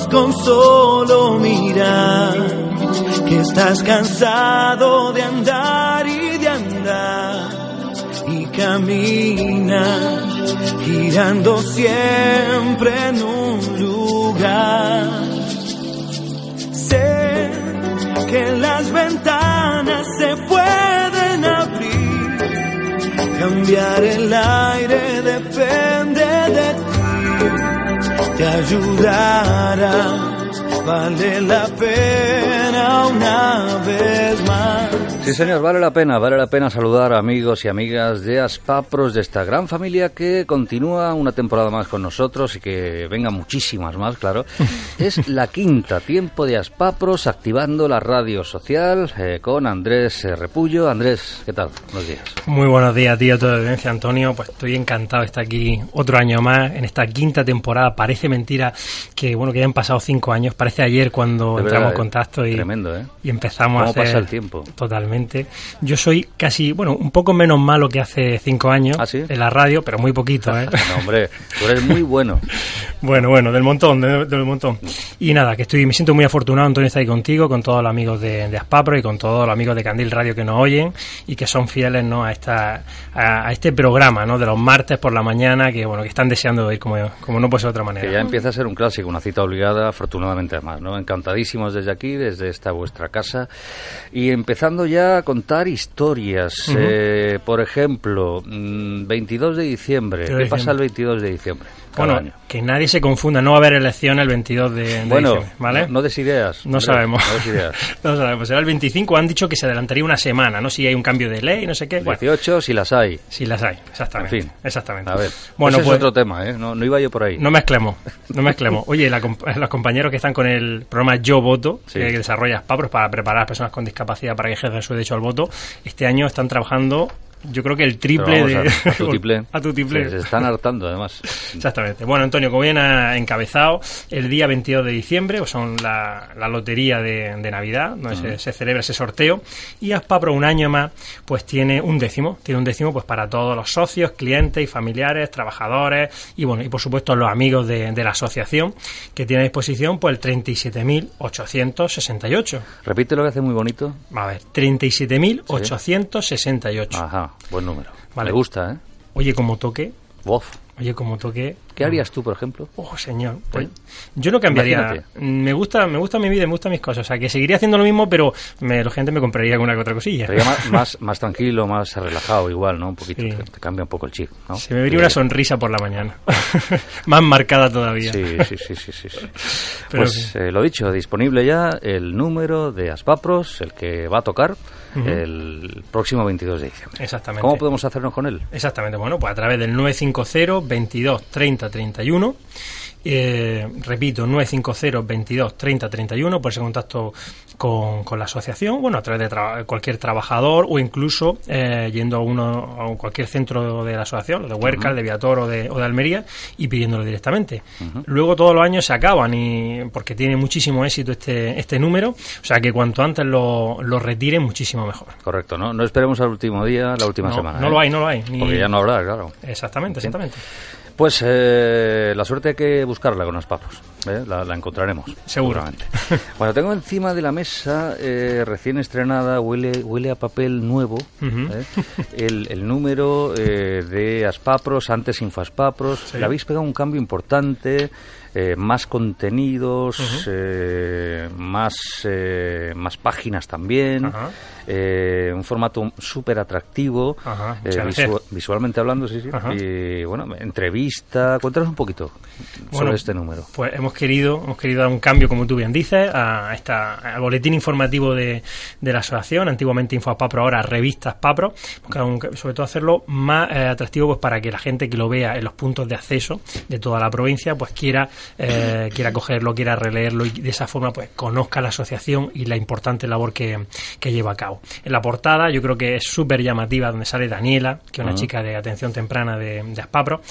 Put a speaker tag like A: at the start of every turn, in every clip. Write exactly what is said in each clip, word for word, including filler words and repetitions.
A: con solo mirar que estás cansado de andar y de andar y caminas girando siempre en un lugar. Sé que las ventanas se pueden abrir, cambiar el aire depende de ti, te ayudará, vale la pena una vez más.
B: Sí, señor, vale la pena, vale la pena saludar a amigos y amigas de Aspapros, de esta gran familia que continúa una temporada más con nosotros y que vengan muchísimas más, claro. Es la quinta, tiempo de Aspapros, activando la radio social eh, con Andrés eh, Repullo. Andrés, ¿qué tal? Buenos días.
C: Muy buenos días, tío, toda evidencia, Antonio. Pues estoy encantado de estar aquí otro año más, en esta quinta temporada. Parece mentira que, bueno, que ya han pasado cinco años, parece ayer cuando de entramos en contacto y,
B: tremendo, ¿eh?
C: y empezamos
B: ¿Cómo
C: a hacer...
B: pasa el tiempo?
C: Totalmente. Yo soy casi, bueno, un poco menos malo que hace cinco años
B: ¿Ah, sí?
C: en la radio, pero muy poquito, ¿eh?
B: No, hombre, tú eres muy bueno.
C: Bueno, bueno, del montón, del, del montón. Y nada, que estoy, me siento muy afortunado, Antonio, estar ahí contigo, con todos los amigos de, de Aspapro y con todos los amigos de Candil Radio que nos oyen y que son fieles, ¿no?, a esta a, a este programa, ¿no?, de los martes por la mañana, que bueno, que están deseando oír, como, como no puede ser de otra manera.
B: Que ya empieza a ser un clásico, una cita obligada, afortunadamente además, ¿no? Encantadísimos desde aquí, desde esta vuestra casa, y empezando ya a contar historias. Uh-huh. Eh, por ejemplo, veintidós de diciembre. ¿Qué diciembre? Pasa el veintidós de diciembre?
C: Bueno,
B: año.
C: Que nadie se confunda, no va a haber elección el veintidós de, de
B: bueno,
C: diciembre, ¿vale?
B: No, no des ideas.
C: No sabemos.
B: No des ideas.
C: No sabemos. Será el veinticinco, han dicho que se adelantaría una semana, ¿no? Si hay un cambio de ley, no sé qué. Bueno,
B: dieciocho, si las hay.
C: Si las hay, exactamente.
B: En fin.
C: Exactamente.
B: A ver,
C: bueno,
B: ese
C: pues,
B: es otro tema, ¿eh? No, no iba yo por ahí.
C: No mezclemos, no mezclemos. Oye, la, los compañeros que están con el programa Yo Voto, sí, que desarrolla Aspapros para preparar a las personas con discapacidad para que ejerzan su derecho al voto, este año están trabajando... Yo creo que el triple de...
B: A, a tu triple.
C: A tu triple.
B: Sí, se están hartando, además.
C: Exactamente. Bueno, Antonio, como bien ha encabezado, el día veintidós de diciembre, o son la, la lotería de, de Navidad, donde uh-huh. se, se celebra ese sorteo, y Aspapro un año más, pues tiene un décimo. Tiene un décimo pues para todos los socios, clientes y familiares, trabajadores, y bueno, y por supuesto los amigos de, de la asociación, que tiene a disposición pues el treinta y siete mil ochocientos sesenta y ocho.
B: Repite lo que hace muy bonito.
C: A ver, treinta y siete mil ochocientos sesenta y ocho.
B: Ajá. Buen número.
C: Vale.
B: Me gusta, ¿eh?
C: Oye, como toque...
B: Uf.
C: Oye, como toque...
B: ¿Qué harías tú, por ejemplo?
C: Oh, señor. Pues, yo no cambiaría. Imagínate. Me gusta me gusta mi vida, me gustan mis cosas. O sea, que seguiría haciendo lo mismo, pero me, la gente me compraría alguna que otra cosilla.
B: Sería más, más, más tranquilo, más relajado igual, ¿no? Un poquito. Sí. Te, te cambia un poco el chip, ¿no?
C: Se me vería una sonrisa por la mañana. Más marcada todavía.
B: Sí, sí, sí, sí, sí, sí. Pero, pues eh, lo dicho, disponible ya el número de Aspapros, el que va a tocar uh-huh. el próximo veintidós de diciembre.
C: Exactamente.
B: ¿Cómo podemos hacernos con él?
C: Exactamente. Bueno, pues a través del nueve cinco cero, veintidós, treinta, treinta y uno. Eh, repito, nueve cinco cero, veintidós, treinta, treinta y uno, por ese contacto con, con la asociación, bueno, a través de tra- cualquier trabajador o incluso eh, yendo a uno a cualquier centro de la asociación, de Huércal, uh-huh. de Viator o de, o de Almería, y pidiéndolo directamente. Uh-huh. Luego todos los años se acaban y porque tiene muchísimo éxito este este número, o sea que cuanto antes lo, lo retiren, muchísimo mejor.
B: Correcto, ¿no? No esperemos al último día, la última
C: no,
B: semana.
C: No
B: ¿eh?
C: lo hay, no lo hay. Ni...
B: Porque ya no habrá, claro.
C: Exactamente, exactamente.
B: Pues eh, la suerte hay que buscarla con Aspapros, ¿eh? la, la encontraremos.
C: Seguro.
B: Seguramente. Bueno, tengo encima de la mesa, eh, recién estrenada, huele huele a papel nuevo, uh-huh. ¿eh? el, el número eh, de Aspapros, antes Infoaspapros. Sí. Le habéis pegado un cambio importante, eh, más contenidos, uh-huh. eh, más, eh, más páginas también. Uh-huh. Eh, un formato súper atractivo, uh-huh. eh, visu- visualmente hablando, sí, sí. Uh-huh. Y bueno, entrevista. Cuéntanos un poquito sobre
C: bueno,
B: este número.
C: Pues hemos querido, hemos querido dar un cambio, como tú bien dices, a esta, al boletín informativo de, de la asociación, antiguamente Infoaspapro, ahora Revistas Papro, sobre todo hacerlo más eh, atractivo pues para que la gente que lo vea en los puntos de acceso de toda la provincia pues quiera eh, quiera cogerlo, quiera releerlo y de esa forma pues conozca la asociación y la importante labor que, que lleva a cabo. En la portada yo creo que es súper llamativa, donde sale Daniela, que es una uh-huh. chica de atención temprana de, de Aspapro, y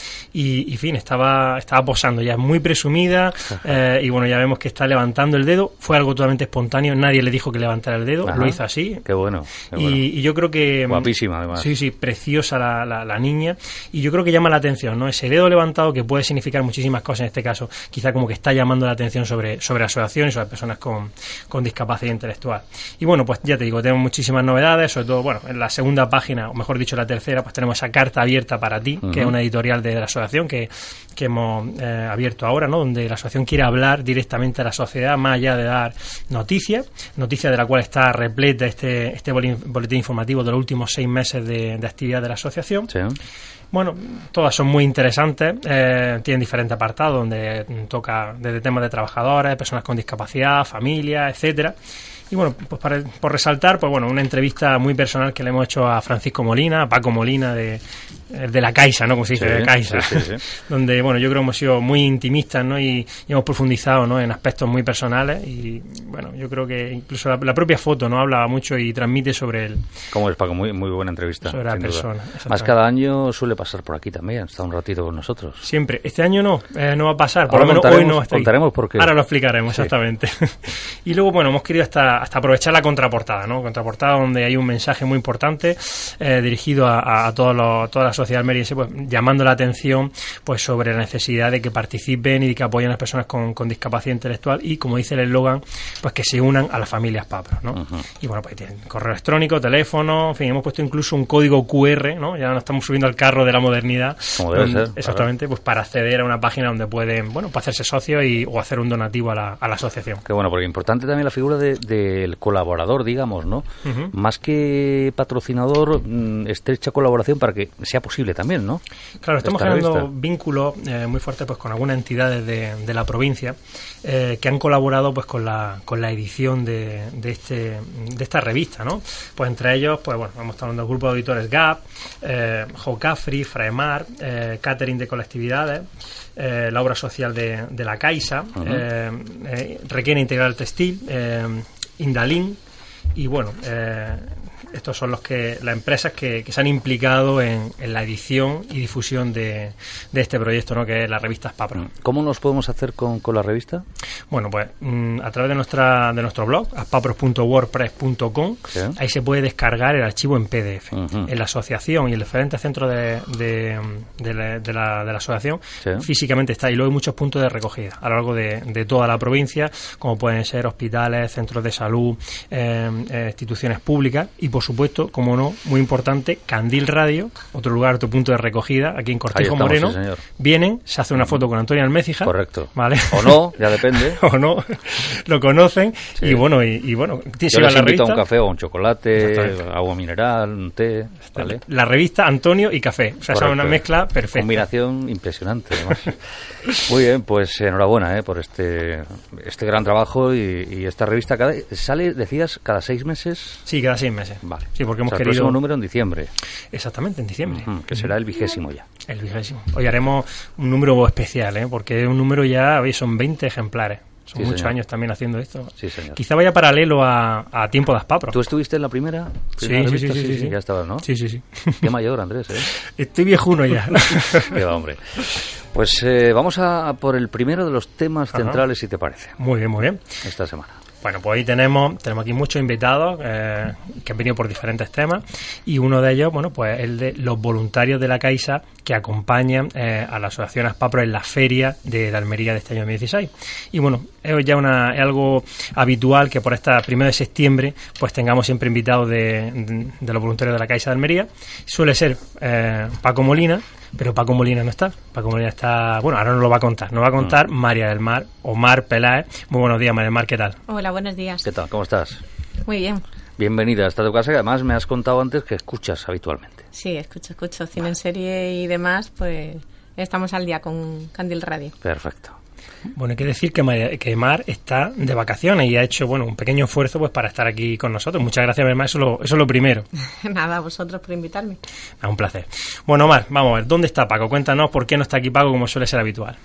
C: y, y fin, estaba, estaba posando, ya muy presumida, eh, y bueno, ya vemos que está levantando el dedo, fue algo totalmente espontáneo, nadie le dijo que levantara el dedo, Ajá. lo hizo así.
B: Qué bueno. Qué bueno.
C: Y, y yo creo que...
B: Guapísima, además.
C: Sí, sí, preciosa la, la, la niña, y yo creo que llama la atención, ¿no? Ese dedo levantado que puede significar muchísimas cosas, en este caso, quizá como que está llamando la atención sobre, sobre la asociación y sobre personas con, con discapacidad intelectual. Y bueno, pues ya te digo, tenemos muchísimas novedades, sobre todo, bueno, en la segunda página, o mejor dicho, la tercera, pues tenemos esa carta abierta para ti, uh-huh. que es una editorial de, de la asociación que, que hemos eh, abierto ahora, ¿no? Donde la asociación quiere hablar directamente a la sociedad, más allá de dar noticias, noticias de la cual está repleta este, este boletín informativo de los últimos seis meses de, de actividad de la asociación.
B: Sí.
C: Bueno, todas son muy interesantes, eh, tienen diferentes apartados donde toca desde temas de trabajadores, personas con discapacidad, familias, etcétera. Y bueno, pues para, por resaltar, pues bueno, una entrevista muy personal que le hemos hecho a Francisco Molina, a Paco Molina de, de la Caixa, ¿no? Como se dice,
B: sí,
C: de Caixa.
B: Sí, sí, sí.
C: Donde, bueno, yo creo que hemos sido muy intimistas, ¿no? Y, y hemos profundizado, ¿no? En aspectos muy personales y, bueno, yo creo que incluso la, la propia foto, ¿no? Hablaba mucho y transmite sobre el...
B: ¿Cómo es, Paco? Muy, muy buena entrevista.
C: Sobre la persona.
B: Más cada año suele pasar por aquí también, está un ratito con nosotros.
C: Siempre. Este año no, eh, no va a pasar. Por
B: Ahora
C: lo menos hoy no va a estar.
B: Contaremos por qué.
C: Ahora lo explicaremos,
B: sí.
C: exactamente. Y luego, bueno, hemos querido hasta, hasta aprovechar la contraportada, ¿no? Contraportada donde hay un mensaje muy importante eh, dirigido a, a, todos los, a toda la sociedad almeriense, pues llamando la atención pues sobre la necesidad de que participen y de que apoyen a las personas con, con discapacidad intelectual y, como dice el eslogan, pues que se unan a las familias Papros, ¿no? Uh-huh. Y bueno, pues tienen correo electrónico, teléfono, en fin, hemos puesto incluso un código cu erre, ¿no? Ya nos estamos subiendo al carro de la modernidad.
B: Como debe
C: donde,
B: ser.
C: Exactamente, claro. Pues para acceder a una página donde pueden, bueno, pues hacerse socios y, o hacer un donativo a la, a la asociación.
B: Qué bueno, porque importante también la figura de, del colaborador, digamos, ¿no? Uh-huh. Más que patrocinador, mmm, estrecha colaboración para que sea posible también, ¿no?
C: Claro, estamos generando vínculos eh, muy fuertes pues con algunas entidades de, de la provincia eh, que han colaborado pues con la con la edición de, de este de esta revista, ¿no? Pues entre ellos, pues bueno, vamos hablando del grupo de auditores G A P, eh, Jocafri, Fraemar, eh, Catering de colectividades, eh, la obra social de, de la Caixa, uh-huh. eh, eh, Requena Integral Textil, eh, Indalín. Y bueno, eh, estos son los que las empresas que, que se han implicado en, en la edición y difusión de, de este proyecto, ¿no? Que es la revista Aspapro.
B: ¿Cómo nos podemos hacer con, con la revista?
C: Bueno, pues mmm, a través de nuestra de nuestro blog, aspapros punto wordpress punto com, ¿sí? Ahí se puede descargar el archivo en P D F. Uh-huh. En la asociación y en los diferentes centros de, de, de, la, de, la, de la asociación, ¿sí? Físicamente está. Y luego hay muchos puntos de recogida a lo largo de, de toda la provincia, como pueden ser hospitales, centros de salud, eh, eh, instituciones públicas y, por supuesto, como no, muy importante, Candil Radio, otro lugar, otro punto de recogida, aquí en Cortijo estamos, Moreno. Sí, vienen, se hace una foto con Antonio Almécija.
B: Correcto.
C: ¿Vale?
B: O no, ya depende.
C: O no, lo conocen. Sí. Y bueno, y, y bueno,
B: yo les invito a un café o un chocolate, agua mineral, un té, ¿vale?
C: La revista Antonio y café. O sea, es una mezcla perfecta.
B: Combinación impresionante, además. Muy bien, pues enhorabuena, ¿eh? Por este este gran trabajo y, y esta revista cada, sale, decías, cada seis meses.
C: Sí, cada seis meses.
B: Vale.
C: Sí, porque hemos
B: o sea,
C: querido...
B: el próximo número en diciembre.
C: Exactamente, en diciembre.
B: Uh-huh, que será el vigésimo ya.
C: El vigésimo. Hoy haremos un número especial, ¿eh? Porque es un número ya, hoy son veinte ejemplares. Son sí, muchos señor. años también haciendo esto.
B: Sí, señor.
C: Quizá vaya paralelo a, a Tiempo de Aspapro.
B: ¿Tú estuviste en la primera?
C: Sí,
B: primera
C: sí, sí, sí,
B: sí,
C: sí, sí.
B: Ya estabas, ¿no?
C: Sí, sí, sí.
B: Qué mayor, Andrés, ¿eh?
C: Estoy viejuno ya.
B: Qué va, hombre. Pues eh, vamos a por el primero de los temas Ajá. centrales, si te parece.
C: Muy bien, muy bien.
B: Esta semana.
C: Bueno, pues hoy tenemos tenemos aquí muchos invitados eh, que han venido por diferentes temas y uno de ellos, bueno, pues el de los voluntarios de la Caixa que acompañan eh, a la asociación Aspapro en la feria de la Almería de este año dos mil dieciséis. Y bueno, es ya una, es algo habitual que por esta primera de septiembre pues tengamos siempre invitados de, de, de los voluntarios de la Caixa de Almería. Suele ser eh, Paco Molina, pero Paco Molina no está. Paco Molina está... Bueno, ahora nos lo va a contar. Nos va a contar María del Mar, o Mar Peláez. Muy buenos días, María del Mar, ¿qué tal?
D: Hola, buenos días.
B: ¿Qué tal? ¿Cómo estás?
D: Muy bien.
B: Bienvenida a esta tu casa, que además me has contado antes que escuchas habitualmente.
D: Sí, escucho, escucho. Cine en serie y demás, pues estamos al día con Candil Radio.
B: Perfecto.
C: Bueno, hay que decir que, María, que Mar está de vacaciones y ha hecho, bueno, un pequeño esfuerzo pues para estar aquí con nosotros. Muchas gracias, Mar, eso, lo, eso es lo primero.
D: Nada, a vosotros por invitarme.
C: Ah, un placer. Bueno, Mar, vamos a ver, ¿dónde está Paco? Cuéntanos por qué no está aquí Paco como suele ser habitual.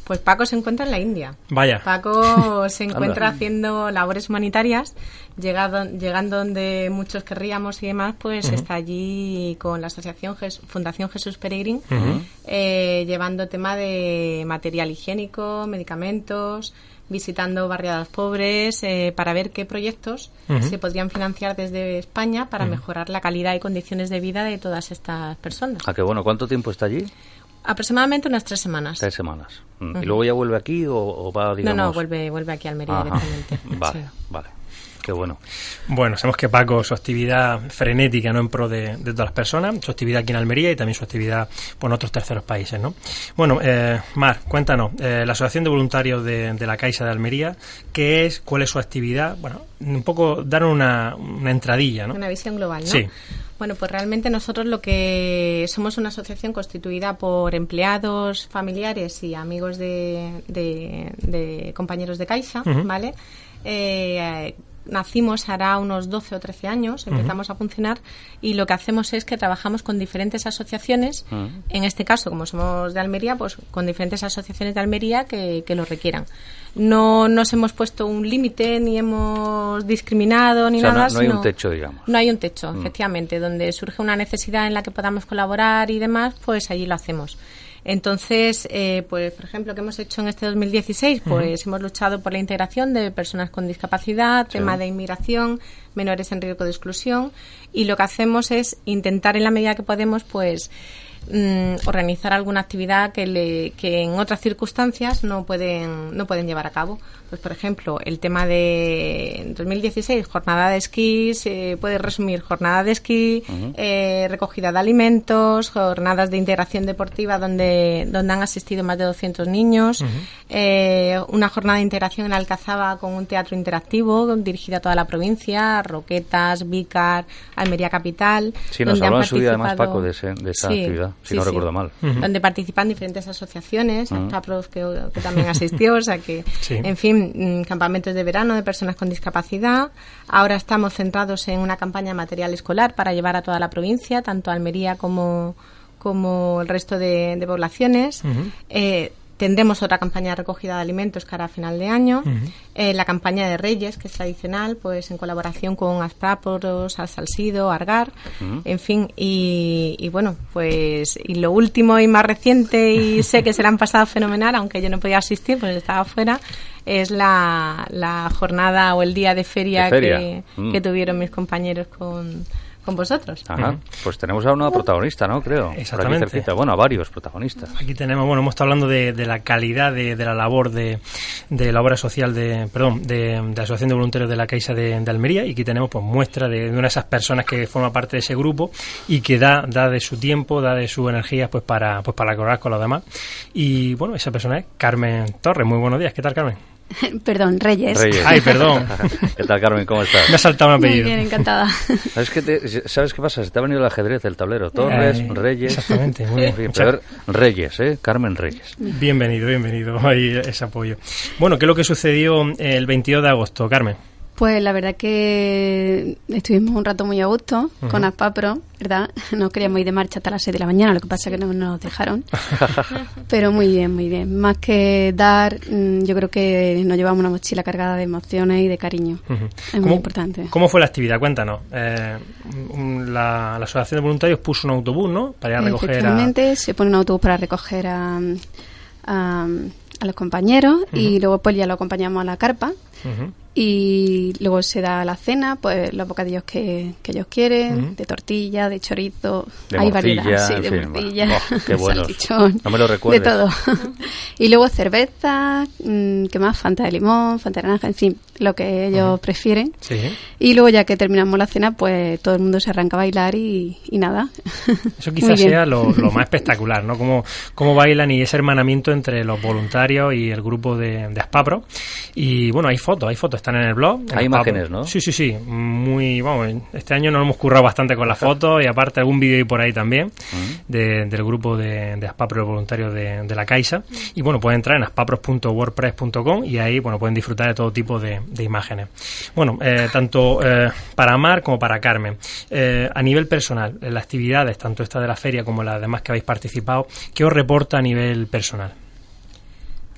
D: Pues Paco se encuentra en la India.
C: Vaya.
D: Paco se encuentra haciendo labores humanitarias, llegado, llegando donde muchos querríamos y demás, pues uh-huh. está allí con la asociación Jes- Fundación Jesús Peregrín, uh-huh. eh, llevando tema de material higiénico, medicamentos, visitando barriadas pobres eh, para ver qué proyectos uh-huh. se podrían financiar desde España para uh-huh. mejorar la calidad y condiciones de vida de todas estas personas.
B: Ah, qué bueno. ¿Cuánto tiempo está allí?
D: Aproximadamente unas tres semanas.
B: Tres semanas. Uh-huh. ¿Y luego ya vuelve aquí o, o va, digamos...?
D: No, no, vuelve, vuelve aquí a Almería
B: Ajá.
D: directamente.
B: Vale,
D: sí.
B: vale. Qué bueno.
C: Bueno, sabemos que Paco, su actividad frenética, ¿no?, en pro de, de todas las personas, su actividad aquí en Almería y también su actividad pues, en otros terceros países, ¿no? Bueno, eh, Mar, cuéntanos, eh, la Asociación de Voluntarios de, de la Caixa de Almería, ¿qué es? ¿Cuál es su actividad? Bueno, un poco dar una, una entradilla, ¿no?
D: Una visión global, ¿no?
C: Sí.
D: Bueno, pues realmente nosotros lo que somos una asociación constituida por empleados, familiares y amigos de, de, de compañeros de Caixa, uh-huh. ¿vale? Eh, Nacimos hará unos doce o trece años, empezamos uh-huh. a funcionar y lo que hacemos es que trabajamos con diferentes asociaciones, uh-huh. en este caso, como somos de Almería, pues con diferentes asociaciones de Almería que, que lo requieran. No nos hemos puesto un límite, ni hemos discriminado, ni
B: o sea,
D: nada.
B: No, no hay
D: sino,
B: un techo, digamos.
D: No hay un techo, uh-huh.
B: uh-huh.
D: efectivamente. Donde surge una necesidad en la que podamos colaborar y demás, pues allí lo hacemos. Entonces, eh, pues por ejemplo, ¿qué hemos hecho en este dos mil dieciséis? Pues uh-huh. hemos luchado por la integración de personas con discapacidad, sí. tema de inmigración, menores en riesgo de exclusión, y lo que hacemos es intentar en la medida que podemos, pues mm, organizar alguna actividad que, le, que en otras circunstancias no pueden no pueden llevar a cabo. Pues por ejemplo, el tema de dos mil dieciséis, jornada de esquí, se puede resumir jornada de esquí, uh-huh. eh, recogida de alimentos, jornadas de integración deportiva donde, donde han asistido más de doscientos niños, uh-huh. eh, una jornada de integración en Alcazaba con un teatro interactivo dirigido a toda la provincia, Roquetas, Vícar, Almería Capital.
B: Sí, nos habló en su día además Paco de, ese, de esa
D: sí,
B: actividad, si
D: sí,
B: no
D: sí.
B: recuerdo mal.
D: Uh-huh. Donde participan diferentes asociaciones, uh-huh. ASPAPROS que, que también asistió, o sea que, sí. en fin, campamentos de verano de personas con discapacidad. Ahora estamos centrados en una campaña de material escolar para llevar a toda la provincia, tanto Almería como, como el resto de, de poblaciones. Uh-huh. Eh, Tendremos otra campaña de recogida de alimentos cara a final de año. Uh-huh. Eh, la campaña de Reyes, que es tradicional, pues en colaboración con Aspáporos, Salsido, Argar, uh-huh. en fin. Y, y bueno, pues y lo último y más reciente, y sé que se le han pasado fenomenal, aunque yo no podía asistir, pues estaba fuera, es la, la jornada o el día de feria,
B: ¿De feria?
D: Que,
B: mm.
D: que tuvieron mis compañeros con... con vosotros.
B: Ajá, uh-huh. Pues tenemos a una protagonista, ¿no? Creo.
C: Exactamente.
B: Por aquí cerquita. Bueno, a varios protagonistas.
C: Aquí tenemos, bueno, hemos estado hablando de, de la calidad de, de la labor de, de la obra social de, perdón, de, de la Asociación de Voluntarios de la Caixa de, de Almería, y aquí tenemos pues muestra de, de una de esas personas que forma parte de ese grupo y que da, da de su tiempo, da de su energía pues para, pues para colaborar con los demás. Y bueno, esa persona es Carmen Torres. Muy buenos días. ¿Qué tal, Carmen?
E: Perdón, Reyes.
B: Reyes.
C: Ay, perdón.
B: ¿Qué tal, Carmen? ¿Cómo estás?
C: Me ha saltado un apellido.
E: Muy bien, encantada.
B: ¿Sabes qué, te, ¿Sabes qué pasa? Se te ha venido el ajedrez del tablero. Torres, eh, Reyes.
C: Exactamente, muy bien.
B: En fin, pero Reyes, ¿eh? Carmen Reyes.
C: Bienvenido, bienvenido. Ahí ese apoyo. Bueno, ¿qué es lo que sucedió el veintidós de agosto, Carmen?
E: Pues la verdad que estuvimos un rato muy a gusto uh-huh. con Aspapro, ¿verdad? Nos queríamos ir de marcha hasta las seis de la mañana, lo que pasa es que no nos dejaron. Pero muy bien, muy bien. Más que dar, yo creo que nos llevamos una mochila cargada de emociones y de cariño. Uh-huh. Es muy importante.
C: ¿Cómo fue la actividad? Cuéntanos. Eh, la, la Asociación de Voluntarios puso un autobús, ¿no? Para ir a recoger a...
E: Efectivamente, se pone un autobús para recoger a... a a los compañeros uh-huh. y luego pues ya lo acompañamos a la carpa uh-huh. y luego se da la cena, pues los bocadillos que, que ellos quieren, uh-huh. de tortilla, de chorizo,
B: de
E: hay
B: morcilla,
E: variedad, sí, de
B: fin,
E: morcilla,
B: bueno, oh, qué buenos.
E: salchichón,
B: no me lo recuerdes.
E: de todo. Y luego cerveza, mmm, ¿qué más? Fanta de limón, Fanta de naranja, en fin, lo que ellos uh-huh. prefieren.
C: Sí.
E: Y luego ya que terminamos la cena, pues todo el mundo se arranca a bailar y, y nada.
C: Eso quizás sea lo, lo más espectacular, ¿no? Cómo, cómo bailan y ese hermanamiento entre los voluntarios y el grupo de, de Aspapro. Y bueno, hay fotos, hay fotos, están en el blog. En
B: hay
C: Aspapro.
B: Imágenes, ¿no?
C: Sí, sí, sí. Muy, vamos, este año nos hemos currado bastante con las fotos y aparte algún vídeo ahí por ahí también uh-huh. de, del grupo de, de Aspapro voluntarios de, de la Caixa. Y bueno, pueden entrar en aspapros punto wordpress punto com y ahí, bueno, pueden disfrutar de todo tipo de, de imágenes. Bueno, eh, tanto eh, para Mar como para Carmen. Eh, a nivel personal, las actividades, tanto esta de la feria como las demás que habéis participado, ¿qué os reporta a nivel personal?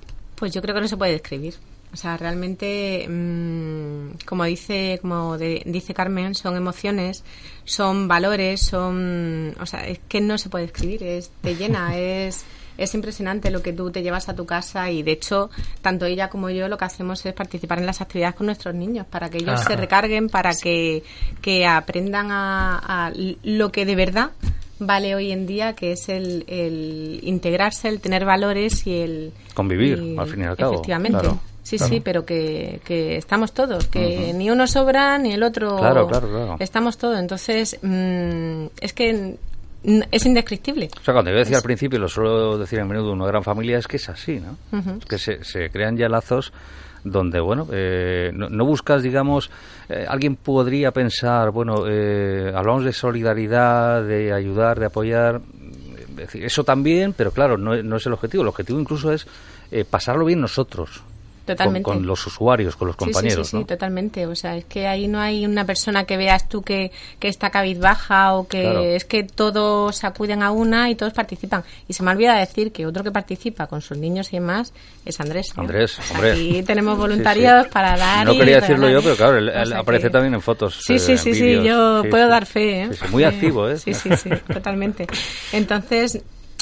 D: Pues yo creo que no se puede describir. O sea, realmente, mmm, como dice como de, dice Carmen, son emociones, son valores, son... O sea, es que no se puede describir, es, te llena, es... Es impresionante lo que tú te llevas a tu casa y, de hecho, tanto ella como yo lo que hacemos es participar en las actividades con nuestros niños para que ellos Ajá. se recarguen, para que, que aprendan a, a lo que de verdad vale hoy en día, que es el, el integrarse, el tener valores y el...
B: Convivir,
D: y,
B: al fin y al cabo.
D: Efectivamente.
B: Claro.
D: Sí,
B: claro.
D: sí, pero que, que estamos todos, que uh-huh. ni uno sobra ni el otro...
B: Claro, claro, claro.
D: Estamos todos. Entonces, mmm, es que... es indescriptible.
B: O sea, cuando yo decía es... al principio, lo suelo decir a menudo, una gran familia, es que es así, ¿no? Uh-huh. Es que se, se crean ya lazos donde, bueno, eh, no, no buscas, digamos, eh, alguien podría pensar, bueno, eh, hablamos de solidaridad, de ayudar, de apoyar, es decir, eso también, pero claro, no, no es el objetivo. El objetivo incluso es eh, pasarlo bien nosotros.
D: Totalmente.
B: Con, con los usuarios, con los compañeros,
D: sí, sí, sí,
B: ¿no?
D: Sí, totalmente. O sea, es que ahí no hay una persona que veas tú que, que está cabizbaja o que claro. es que todos acuden a una y todos participan. Y se me olvida decir que otro que participa con sus niños y demás es Andrés. ¿eh?
B: Andrés, hombre.
D: Aquí tenemos voluntarios sí, sí. para dar.
B: No
D: y
B: quería decirlo yo, pero claro, él,
D: o sea
B: él aparece
D: que...
B: también en fotos.
D: Sí, sí,
B: eh,
D: sí,
B: en
D: sí,
B: vídeos.
D: yo
B: sí,
D: puedo
B: sí.
D: dar fe. ¿eh?
B: Sí, sí, muy activo, ¿eh?
D: Sí, sí, sí, totalmente. Entonces.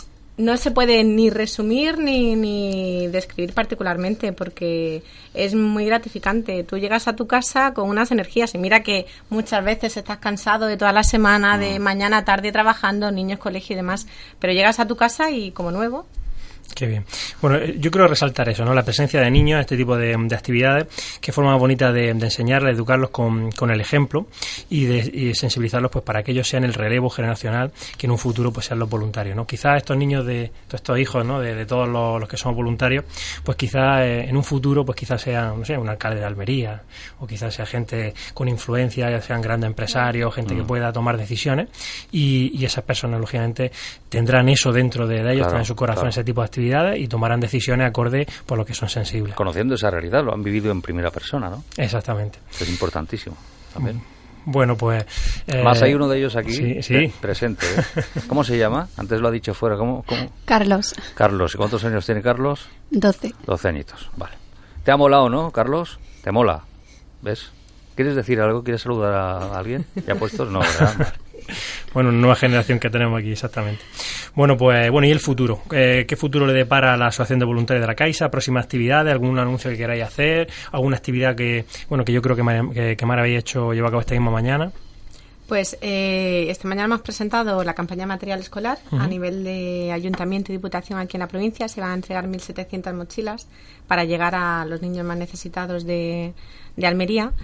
D: No se puede ni resumir ni, ni describir particularmente porque es muy gratificante. Tú llegas a tu casa con unas energías y mira que muchas veces estás cansado de toda la semana, de mañana a tarde trabajando, niños, colegio y demás, pero llegas a tu casa y como nuevo.
C: Qué bien. Bueno, yo creo resaltar eso, ¿no? La presencia de niños, este tipo de, de actividades, que forma bonita de, de enseñarles, educarlos con, con el ejemplo y de y sensibilizarlos pues para que ellos sean el relevo generacional que en un futuro pues sean los voluntarios, ¿no? Quizás estos niños de todos estos hijos, ¿no? De, de todos los, los que somos voluntarios, pues quizás eh, en un futuro pues quizás sean, no sé, un alcalde de Almería o quizás sea gente con influencia, ya sean grandes empresarios, gente mm. que pueda tomar decisiones y, y esas personas lógicamente tendrán eso dentro de, de ellos,
B: claro,
C: tendrán en su corazón claro. ese tipo de actividades y tomarán decisiones acorde por lo que son sensibles.
B: Conociendo esa realidad, lo han vivido en primera persona, ¿no?
C: Exactamente.
B: Es importantísimo también.
C: Bueno, pues...
B: Eh, Más hay uno de ellos aquí
C: sí, sí.
B: presente. ¿eh? ¿Cómo se llama? Antes lo ha dicho fuera. ¿Cómo, cómo?
E: Carlos.
B: Carlos. ¿Y cuántos años tiene Carlos?
E: Doce.
B: Doce añitos, vale. ¿Te ha molado, no, Carlos? ¿Te mola? ¿Ves? ¿Quieres decir algo? ¿Quieres saludar a alguien? ¿Ya puestos? No, ¿verdad?
C: Bueno, nueva generación que tenemos aquí, exactamente. Bueno, pues, bueno, ¿y el futuro? Eh, ¿Qué futuro le depara a la Asociación de Voluntarios de la Caixa? ¿Próximas actividades? ¿Algún anuncio que queráis hacer? ¿Alguna actividad que, bueno, que yo creo que Mara, que, que Mara habéis hecho, lleva a cabo esta misma mañana?
D: Pues eh, esta mañana hemos presentado la campaña material escolar uh-huh. a nivel de ayuntamiento y diputación aquí en la provincia. Se van a entregar mil setecientas mochilas para llegar a los niños más necesitados de, de Almería.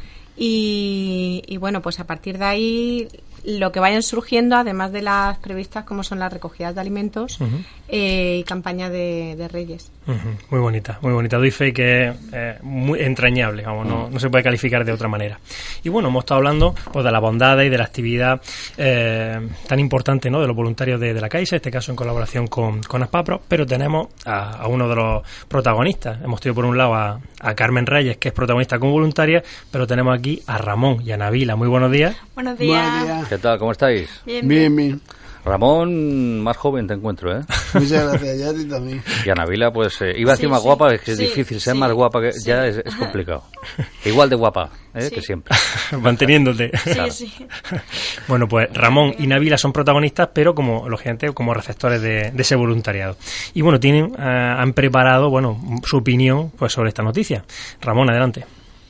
D: Y, y bueno, pues a partir de ahí lo que vayan surgiendo, además de las previstas como son las recogidas de alimentos uh-huh. eh, y campaña de, de Reyes.
C: Uh-huh. Muy bonita, muy bonita. Doy fe que es eh, muy entrañable, vamos, no, no se puede calificar de otra manera. Y bueno, hemos estado hablando pues de la bondad y de la actividad eh, tan importante, ¿no? De los voluntarios de, de la Caixa, en este caso en colaboración con, con Aspapro, pero tenemos a, a uno de los protagonistas. Hemos tenido por un lado a, a Carmen Reyes, que es protagonista como voluntaria, pero tenemos aquí a Ramón y a Nabila. Muy buenos días.
D: Buenos días.
F: Buenos días.
B: ¿Qué tal? ¿Cómo estáis?
F: Bien, bien. bien.
B: Ramón, más joven te encuentro, ¿eh?
F: Muchas gracias, ya a ti también.
B: Y a Nabila, pues, eh, iba a decir sí, más sí. guapa, es que es sí, difícil ser sí, más guapa, que sí. ya es, es complicado. Igual de guapa, ¿eh? Sí. Que siempre.
C: Manteniéndote.
D: Sí,
B: claro.
D: sí.
C: Bueno, pues Ramón y Nabila son protagonistas, pero como, lógicamente, como receptores de, de ese voluntariado. Y bueno, tienen, uh, han preparado, bueno, su opinión, pues, sobre esta noticia. Ramón, adelante.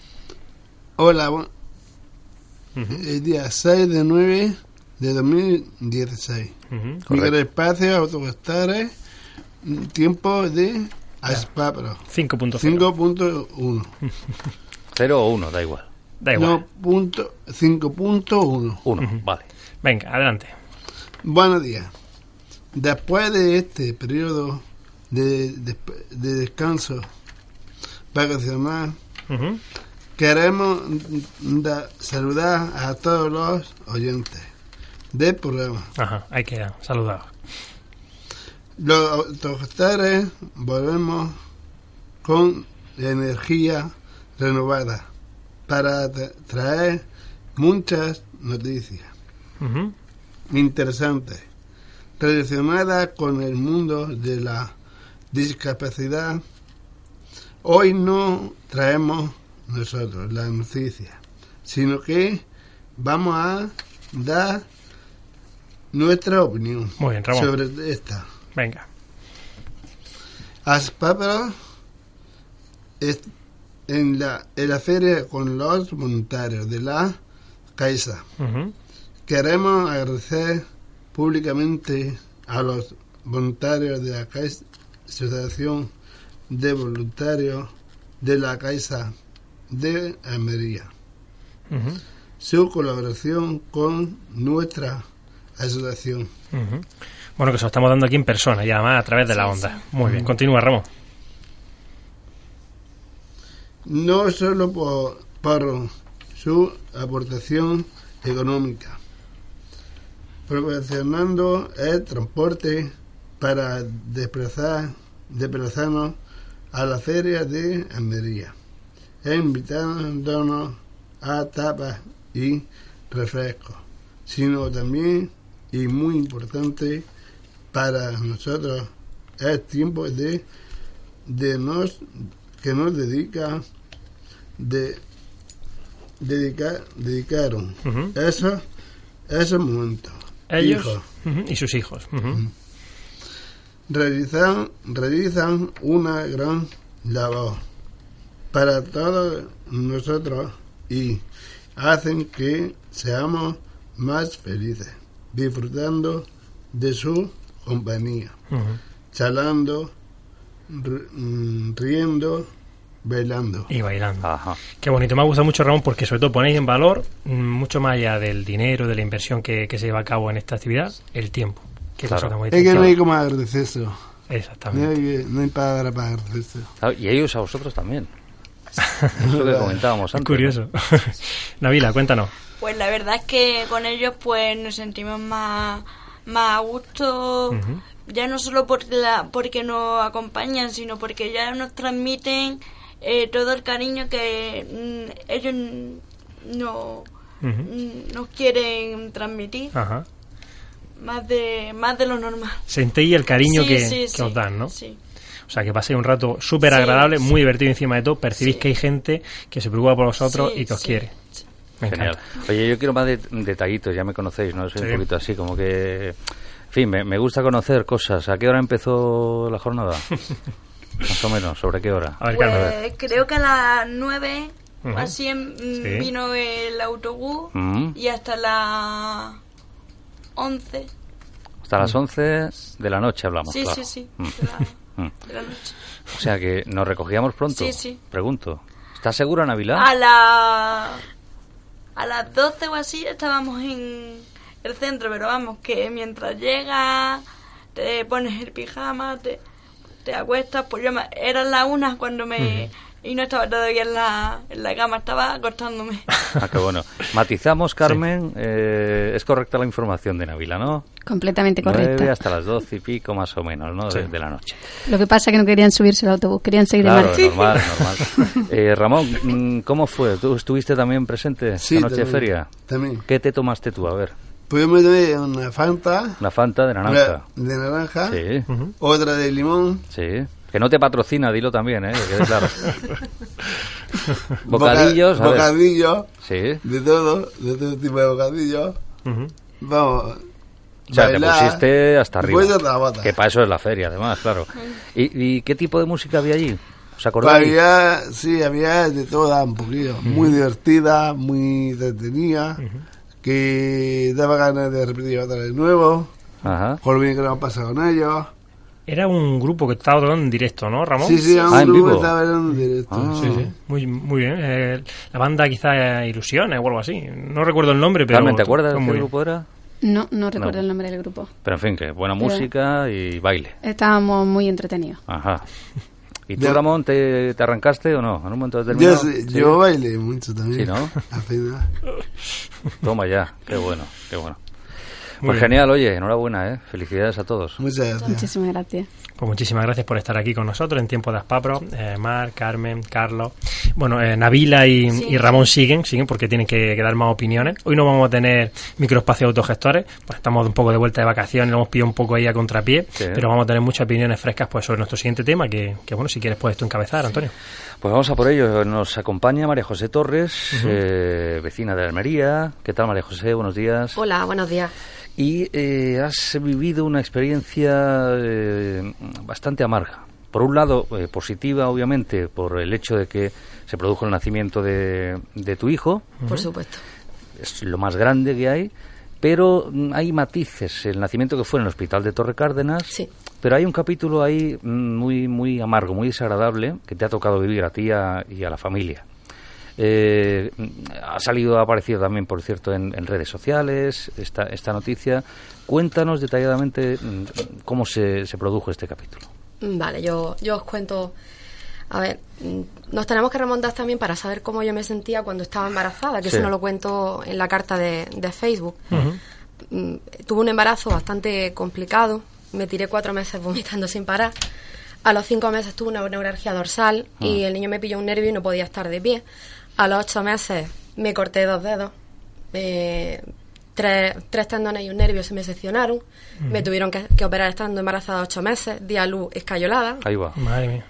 F: Hola, bueno. Uh-huh. El día seis de nueve de dos mil dieciséis. Uh-huh. Microespacio, autogestores, tiempo de Aspapro.
C: cinco punto
F: uno.
B: cero o uno, da igual.
C: Da igual.
F: No, cinco punto uno.
B: uno, uh-huh. Vale.
C: Venga, adelante.
F: Buenos días. Después de este periodo de, de, de descanso vacacional, uh-huh. queremos da, saludar a todos los oyentes del programa.
C: Ajá, hay que saludar.
F: Los autogestores volvemos con energía renovada para tra- traer muchas noticias uh-huh. interesantes relacionadas con el mundo de la discapacidad hoy no traemos nosotros la noticia, sino que vamos a dar nuestra opinión
C: Muy bien, Ramón.
F: sobre esta.
C: Venga.
F: Aspapros es en la, en la feria con los voluntarios de la Caixa.
C: Uh-huh.
F: Queremos agradecer públicamente a los voluntarios de la Caixa, Asociación de Voluntarios de la Caixa de Almería,
C: Uh-huh.
F: su colaboración con nuestra asociación.
C: Uh-huh. Bueno, que se lo estamos dando aquí en persona y además a través de la
D: Sí,
C: onda.
D: sí.
C: Muy bien, continúa, Ramón.
F: No solo por, por su aportación económica, proporcionando el transporte para desplazar, desplazarnos a la feria de Almería, e invitándonos a tapas y refrescos, sino también, y muy importante para nosotros, es tiempo de, de nos que nos dedica de dedicar dedicaron
C: Uh-huh.
F: esos esos momentos.
C: Ellos
F: Hijos,
C: uh-huh, y sus hijos. Uh-huh.
F: realizan realizan una gran labor para todos nosotros y hacen que seamos más felices, disfrutando de su compañía,
C: Uh-huh.
F: charlando, ri- mm, riendo, bailando.
C: Y bailando.
B: Ajá.
C: Qué bonito, me ha gustado mucho, Ramón, porque sobre todo ponéis en valor, mm, mucho más allá del dinero, de la inversión que, que se lleva a cabo en esta actividad, el tiempo. Que es
B: Claro.
C: cosa muy
F: Es que no
C: especial.
F: hay como agradecerse. No
C: Exactamente.
F: hay, no hay palabra para agradecerse.
B: Claro, y ellos a vosotros también. Es lo que comentábamos antes.
C: Curioso. Navila, cuéntanos.
G: Pues la verdad es que con ellos pues nos sentimos más, más a gusto,
C: Ujú.
G: ya no solo por la, porque nos acompañan, sino porque ya nos transmiten eh, todo el cariño que mm, ellos mm, no,
C: Ujú.
G: mm, nos quieren transmitir,
C: Ajá.
G: más de más de lo normal.
C: Sentéis el cariño
G: Sí,
C: que,
G: sí,
C: que
G: sí,
C: os dan, ¿no?
G: Sí.
C: O sea, que paséis un rato súper agradable,
G: Sí,
C: muy divertido encima de todo. Percibís
G: Sí.
C: que hay gente que se preocupa por vosotros
G: Sí,
C: y que os
G: sí,
C: quiere.
G: sí.
C: Me
B: Genial.
C: encanta.
B: Oye, yo quiero más de- detallitos, ya me conocéis, ¿no? Soy
C: Sí.
B: un poquito así, como que... En fin, me, me gusta conocer cosas. ¿A qué hora empezó la jornada? Más o menos, ¿sobre qué hora?
C: A ver, Carmen.
G: Pues creo que a las nueve
C: Ujú.
G: así em-
C: Sí.
G: vino el autobús
B: Mm.
G: y hasta las once.
B: Hasta las once de la noche hablamos,
G: Sí,
B: claro.
G: sí, sí,
B: Mm.
G: de la,
B: Mm.
G: de la noche.
B: O sea que nos recogíamos pronto.
G: Sí, sí.
B: Pregunto. ¿Estás segura, Navilá?
G: A la a las doce o así estábamos en el centro, pero vamos, que mientras llegas, te pones el pijama, te, te acuestas, pues yo me, eran las una cuando me... Y no estaba todavía en la, en la cama, estaba acostándome.
B: Ah, qué bueno. Matizamos, Carmen. eh, es correcta la información de Navilá, ¿no?
E: Completamente
B: Nueve
E: correcta.
B: hasta las doce y pico más o menos, ¿no? De,
C: Sí.
B: de la noche.
E: Lo que pasa es que no querían subirse al autobús, querían seguir de
B: Claro,
E: marcha.
B: normal, normal. Eh, Ramón, mm, ¿cómo fue? ¿Tú estuviste también presente
F: Sí,
B: esta noche de
F: también,
B: feria?
F: También.
B: ¿Qué te tomaste tú? A ver,
F: Pues yo me tomé una Fanta,
B: una Fanta de naranja.
F: una de naranja,
B: Sí,
C: Ujú.
F: otra de limón,
B: sí. Que no te patrocina, dilo también, ¿eh? Que quede claro. Bocadillos, a
F: boca-
B: ver.
F: bocadillos,
B: Sí.
F: de todo, de todo tipo de bocadillos.
C: Ujú.
F: Vamos.
B: O sea,
F: bailar,
B: te pusiste hasta arriba.
F: después de la bota.
B: Que para eso es la feria, además, claro. ¿Y, y qué tipo de música había allí? ¿Os
F: Pues
B: acordáis?
F: había, sí, había de todas un poquillo. Muy divertida, muy entretenida, que daba ganas de repetir otra vez de nuevo,
B: Ajá.
F: por lo bien que nos pasa con ellos.
C: Era un grupo que estaba tocando en directo, ¿no, Ramón?
F: Sí, sí, a un
B: Ah, ¿en
F: grupo
B: vivo?
F: estaba en directo.
B: Ah.
C: Sí, sí. Muy, muy bien. Eh, la banda quizá Ilusiones o algo así. No recuerdo el nombre, pero...
B: Carmen, ¿te acuerdas de
C: muy
B: qué
C: bien.
B: grupo era?
E: No, no recuerdo
B: No.
E: el nombre del grupo.
B: Pero en fin, que buena
E: Pero-
B: música y baile.
E: Estábamos muy entretenidos.
B: Ajá. ¿Y tú,
F: Yo-
B: Ramón, te, te arrancaste o no? ¿En un momento determinado?
F: Yo, sí,
B: ¿Sí?
F: yo bailé mucho también.
B: Sí, ¿no?
F: Al final.
B: Toma ya, qué bueno, qué bueno. Pues
C: bien.
B: genial, oye, enhorabuena, ¿eh? Felicidades a todos.
F: Muchas gracias.
E: Muchísimas gracias.
C: Pues muchísimas gracias por estar aquí con nosotros en Tiempo de Aspapro. Eh, Mar, Carmen, Carlos. Bueno, eh, Nabila y,
G: Sí.
C: y Ramón siguen, siguen porque tienen que, que dar más opiniones. Hoy no vamos a tener microespacios autogestores, pues estamos un poco de vuelta de vacaciones, lo hemos pillado un poco ahí a contrapié,
B: Sí.
C: pero vamos a tener muchas opiniones frescas pues sobre nuestro siguiente tema, que, que bueno, si quieres puedes tú encabezar, Antonio.
B: Pues vamos a por ello. Nos acompaña María José Torres,
C: Ujú.
B: eh, vecina de Almería. ¿Qué tal, María José? Buenos días.
H: Hola, buenos días.
B: Y eh, has vivido una experiencia eh, bastante amarga. Por un lado, eh, positiva, obviamente, por el hecho de que se produjo el nacimiento de, de tu hijo.
H: Por supuesto.
B: Es lo más grande que hay. Pero mm, hay matices. El nacimiento que fue en el hospital de Torre Cárdenas.
H: Sí.
B: Pero hay un capítulo ahí mm, muy, muy amargo, muy desagradable, que te ha tocado vivir a ti a- y a la familia. Eh, ha salido, ha aparecido también, por cierto, en, en redes sociales esta, esta noticia. Cuéntanos detalladamente mm, cómo se, se produjo este capítulo.
H: Vale, yo, yo os cuento. A ver, mm, nos tenemos que remontar también para saber cómo yo me sentía cuando estaba embarazada, que
B: Sí.
H: eso no lo cuento en la carta de, de Facebook.
C: Ujú.
H: Mm, Tuve un embarazo bastante complicado, me tiré cuatro meses vomitando sin parar. A los cinco meses tuve una neuralgia dorsal y el niño me pilló un nervio y no podía estar de pie. A los ocho meses me corté dos dedos, eh, tres, tres tendones y un nervio se me seccionaron. Me tuvieron que, que operar estando embarazada ocho meses, di a luz escayolada.
B: Ahí va.
C: Madre mía.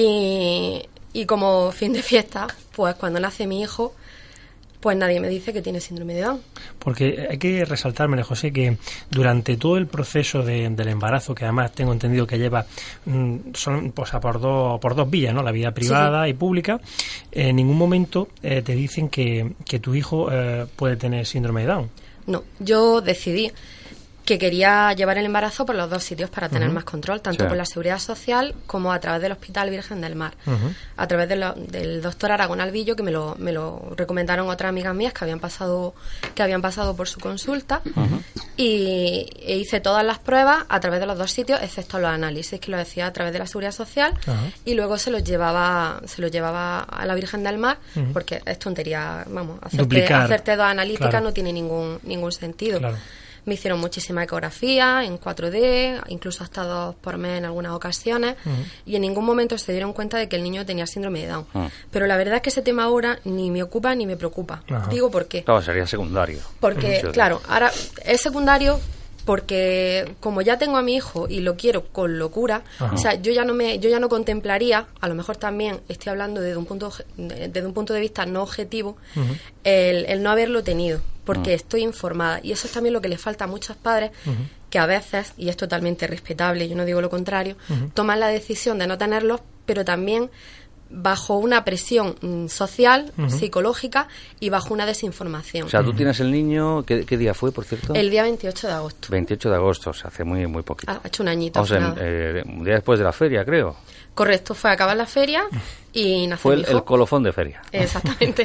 H: Y, y como fin de fiesta, pues cuando nace mi hijo, pues nadie me dice que tiene síndrome de Down.
C: Porque hay que resaltar, María José, que durante todo el proceso de- del embarazo, que además tengo entendido que lleva mm, son, pues, a por, dos, por dos vías, ¿no? La vida privada y pública, en ningún momento eh, te dicen que, que tu hijo eh, puede tener síndrome de Down.
H: No, yo decidí que quería llevar el embarazo por los dos sitios para tener más control, tanto
B: Sí.
H: por la Seguridad Social como a través del Hospital Virgen del Mar.
C: Ujú.
H: A través de lo- del doctor Aragón Albillo, que me lo, me lo recomendaron otras amigas mías que habían pasado que habían pasado por su consulta. Y e hice todas las pruebas a través de los dos sitios, excepto los análisis, que lo decía a través de la Seguridad Social.
C: Ajá.
H: Y luego se los llevaba se los llevaba a la Virgen del Mar,
C: Ujú.
H: porque es tontería, vamos, hacerte,
C: Duplicar.
H: hacerte dos analíticas
C: Claro.
H: no tiene ningún ningún sentido.
C: Claro.
H: Me hicieron muchísima ecografía en cuatro D, incluso hasta dos por mes en algunas ocasiones, y en ningún momento se dieron cuenta de que el niño tenía síndrome de Down.
B: Ah.
H: Pero la verdad es que ese tema ahora ni me ocupa ni me preocupa.
C: Ajá.
H: Digo por qué.
B: Claro, sería secundario.
H: Porque,
B: Sí,
H: claro, ahora es secundario porque como ya tengo a mi hijo y lo quiero con locura,
C: Ajá.
H: o sea, yo ya no me yo ya no contemplaría, a lo mejor también estoy hablando desde un punto obje- de- desde un punto de vista no objetivo,
C: Ujú.
H: el, el no haberlo tenido, porque
B: Ah.
H: estoy informada y eso es también lo que le falta a muchos padres que a veces, y es totalmente respetable, yo no digo lo contrario, toman la decisión de no tenerlos, pero también bajo una presión mm, social, psicológica y bajo una desinformación.
B: O sea, tú tienes el niño, ¿qué, qué día fue, por cierto?
H: El día veintiocho de agosto.
B: veintiocho de agosto, o sea, hace muy, muy poquito.
H: Ha hecho un añito.
B: O sea,
H: nada.
B: eh, un día después de la feria, creo.
H: Correcto, fue a acabar la feria y nació
B: Fue
H: mi
B: el,
H: hijo.
B: el colofón de feria.
H: Exactamente.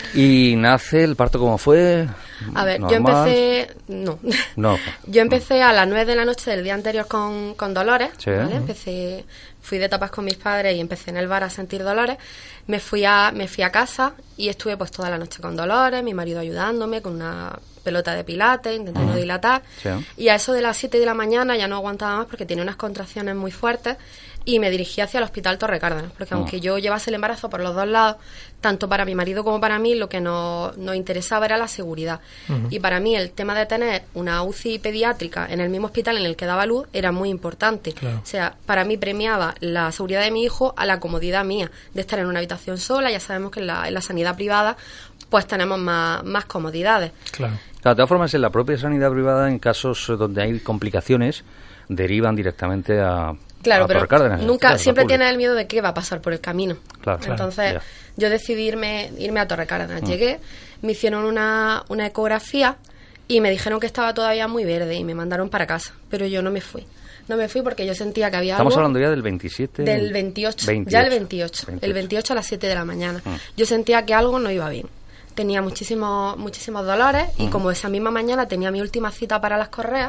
B: Y nace el parto, ¿cómo fue?
H: A ver, yo
B: ¿Normal?
H: empecé... No.
B: No.
H: Yo empecé a las nueve de la noche del día anterior con, con dolores,
B: Sí.
H: ¿vale? Empecé, fui de tapas con mis padres y empecé en el bar a sentir dolores. Me fui a, me fui a casa y estuve pues toda la noche con dolores, mi marido ayudándome con una pelota de pilates, intentando dilatar.
B: Sí.
H: Y a eso de las siete de la mañana ya no aguantaba más porque tenía unas contracciones muy fuertes y me dirigí hacia el hospital Torre Cárdenas, porque
B: Ah.
H: aunque yo llevase el embarazo por los dos lados, tanto para mi marido como para mí, lo que nos, nos interesaba era la seguridad. Y para mí el tema de tener una U C I pediátrica en el mismo hospital en el que daba luz era muy importante.
C: Claro.
H: O sea, para mí premiaba la seguridad de mi hijo a la comodidad mía, de estar en una habitación sola. Ya sabemos que en la, en la sanidad privada pues tenemos más, más comodidades.
C: Claro.
B: Claro, de todas formas, en la propia sanidad privada, en casos donde hay complicaciones, derivan directamente a,
H: Claro,
B: a
H: pero
B: Torre Cárdenas, en este
H: nunca,
B: caso,
H: siempre
B: a público.
H: tienes el miedo de qué va a pasar por el camino.
B: Claro, claro,
H: Entonces,
B: ya.
H: yo decidí irme, irme a Torre Cárdenas. Llegué, me hicieron una, una ecografía y me dijeron que estaba todavía muy verde y me mandaron para casa. Pero yo no me fui. No me fui porque yo sentía que había
B: Estamos
H: algo...
B: hablando ya del veintisiete.
H: Del veintiocho,
B: veintiocho.
H: ya el veintiocho,
B: veintiocho.
H: el veintiocho a las siete de la mañana.
B: Mm.
H: Yo sentía que algo no iba bien. Tenía muchísimos muchísimos dolores y como esa misma mañana tenía mi última cita para las correas,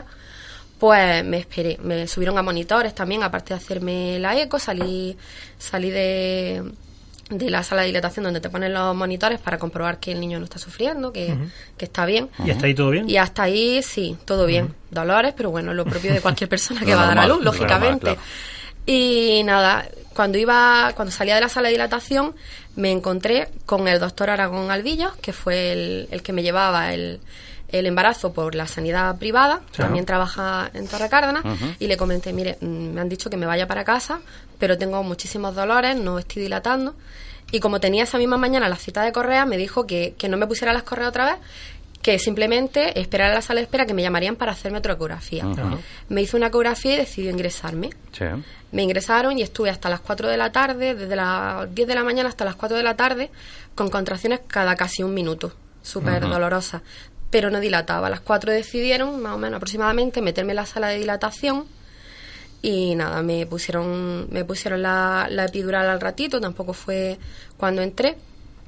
H: pues me esperé. Me subieron a monitores también, aparte de hacerme la eco, salí salí de de la sala de dilatación donde te ponen los monitores para comprobar que el niño no está sufriendo, que, uh-huh. que está bien.
C: ¿Y hasta ahí todo bien?
H: Y hasta ahí sí, todo bien. Uh-huh. Dolores, pero bueno, lo propio de cualquier persona que va a dar a luz, lógicamente. Normal, claro. Y nada, cuando iba, cuando salía de la sala de dilatación, me encontré con el doctor Aragón Alvillos, que fue el, el que me llevaba el, el embarazo por la sanidad privada, sí. También trabaja en Torre Cárdenas, uh-huh. Y le comenté, mire, me han dicho que me vaya para casa, pero tengo muchísimos dolores, no estoy dilatando. Y como tenía esa misma mañana la cita de correa, me dijo que, que no me pusiera las correas otra vez, que simplemente esperara en la sala de espera, que me llamarían para hacerme otra ecografía. Uh-huh. Me hizo una ecografía y decidió ingresarme. Sí. Me ingresaron y estuve hasta las cuatro de la tarde, desde las diez de la mañana hasta las cuatro de la tarde, con contracciones cada casi un minuto, súper uh-huh. dolorosas, pero no dilataba. A las cuatro decidieron, más o menos aproximadamente, meterme en la sala de dilatación y nada, me pusieron me pusieron la, la epidural al ratito, tampoco fue cuando entré.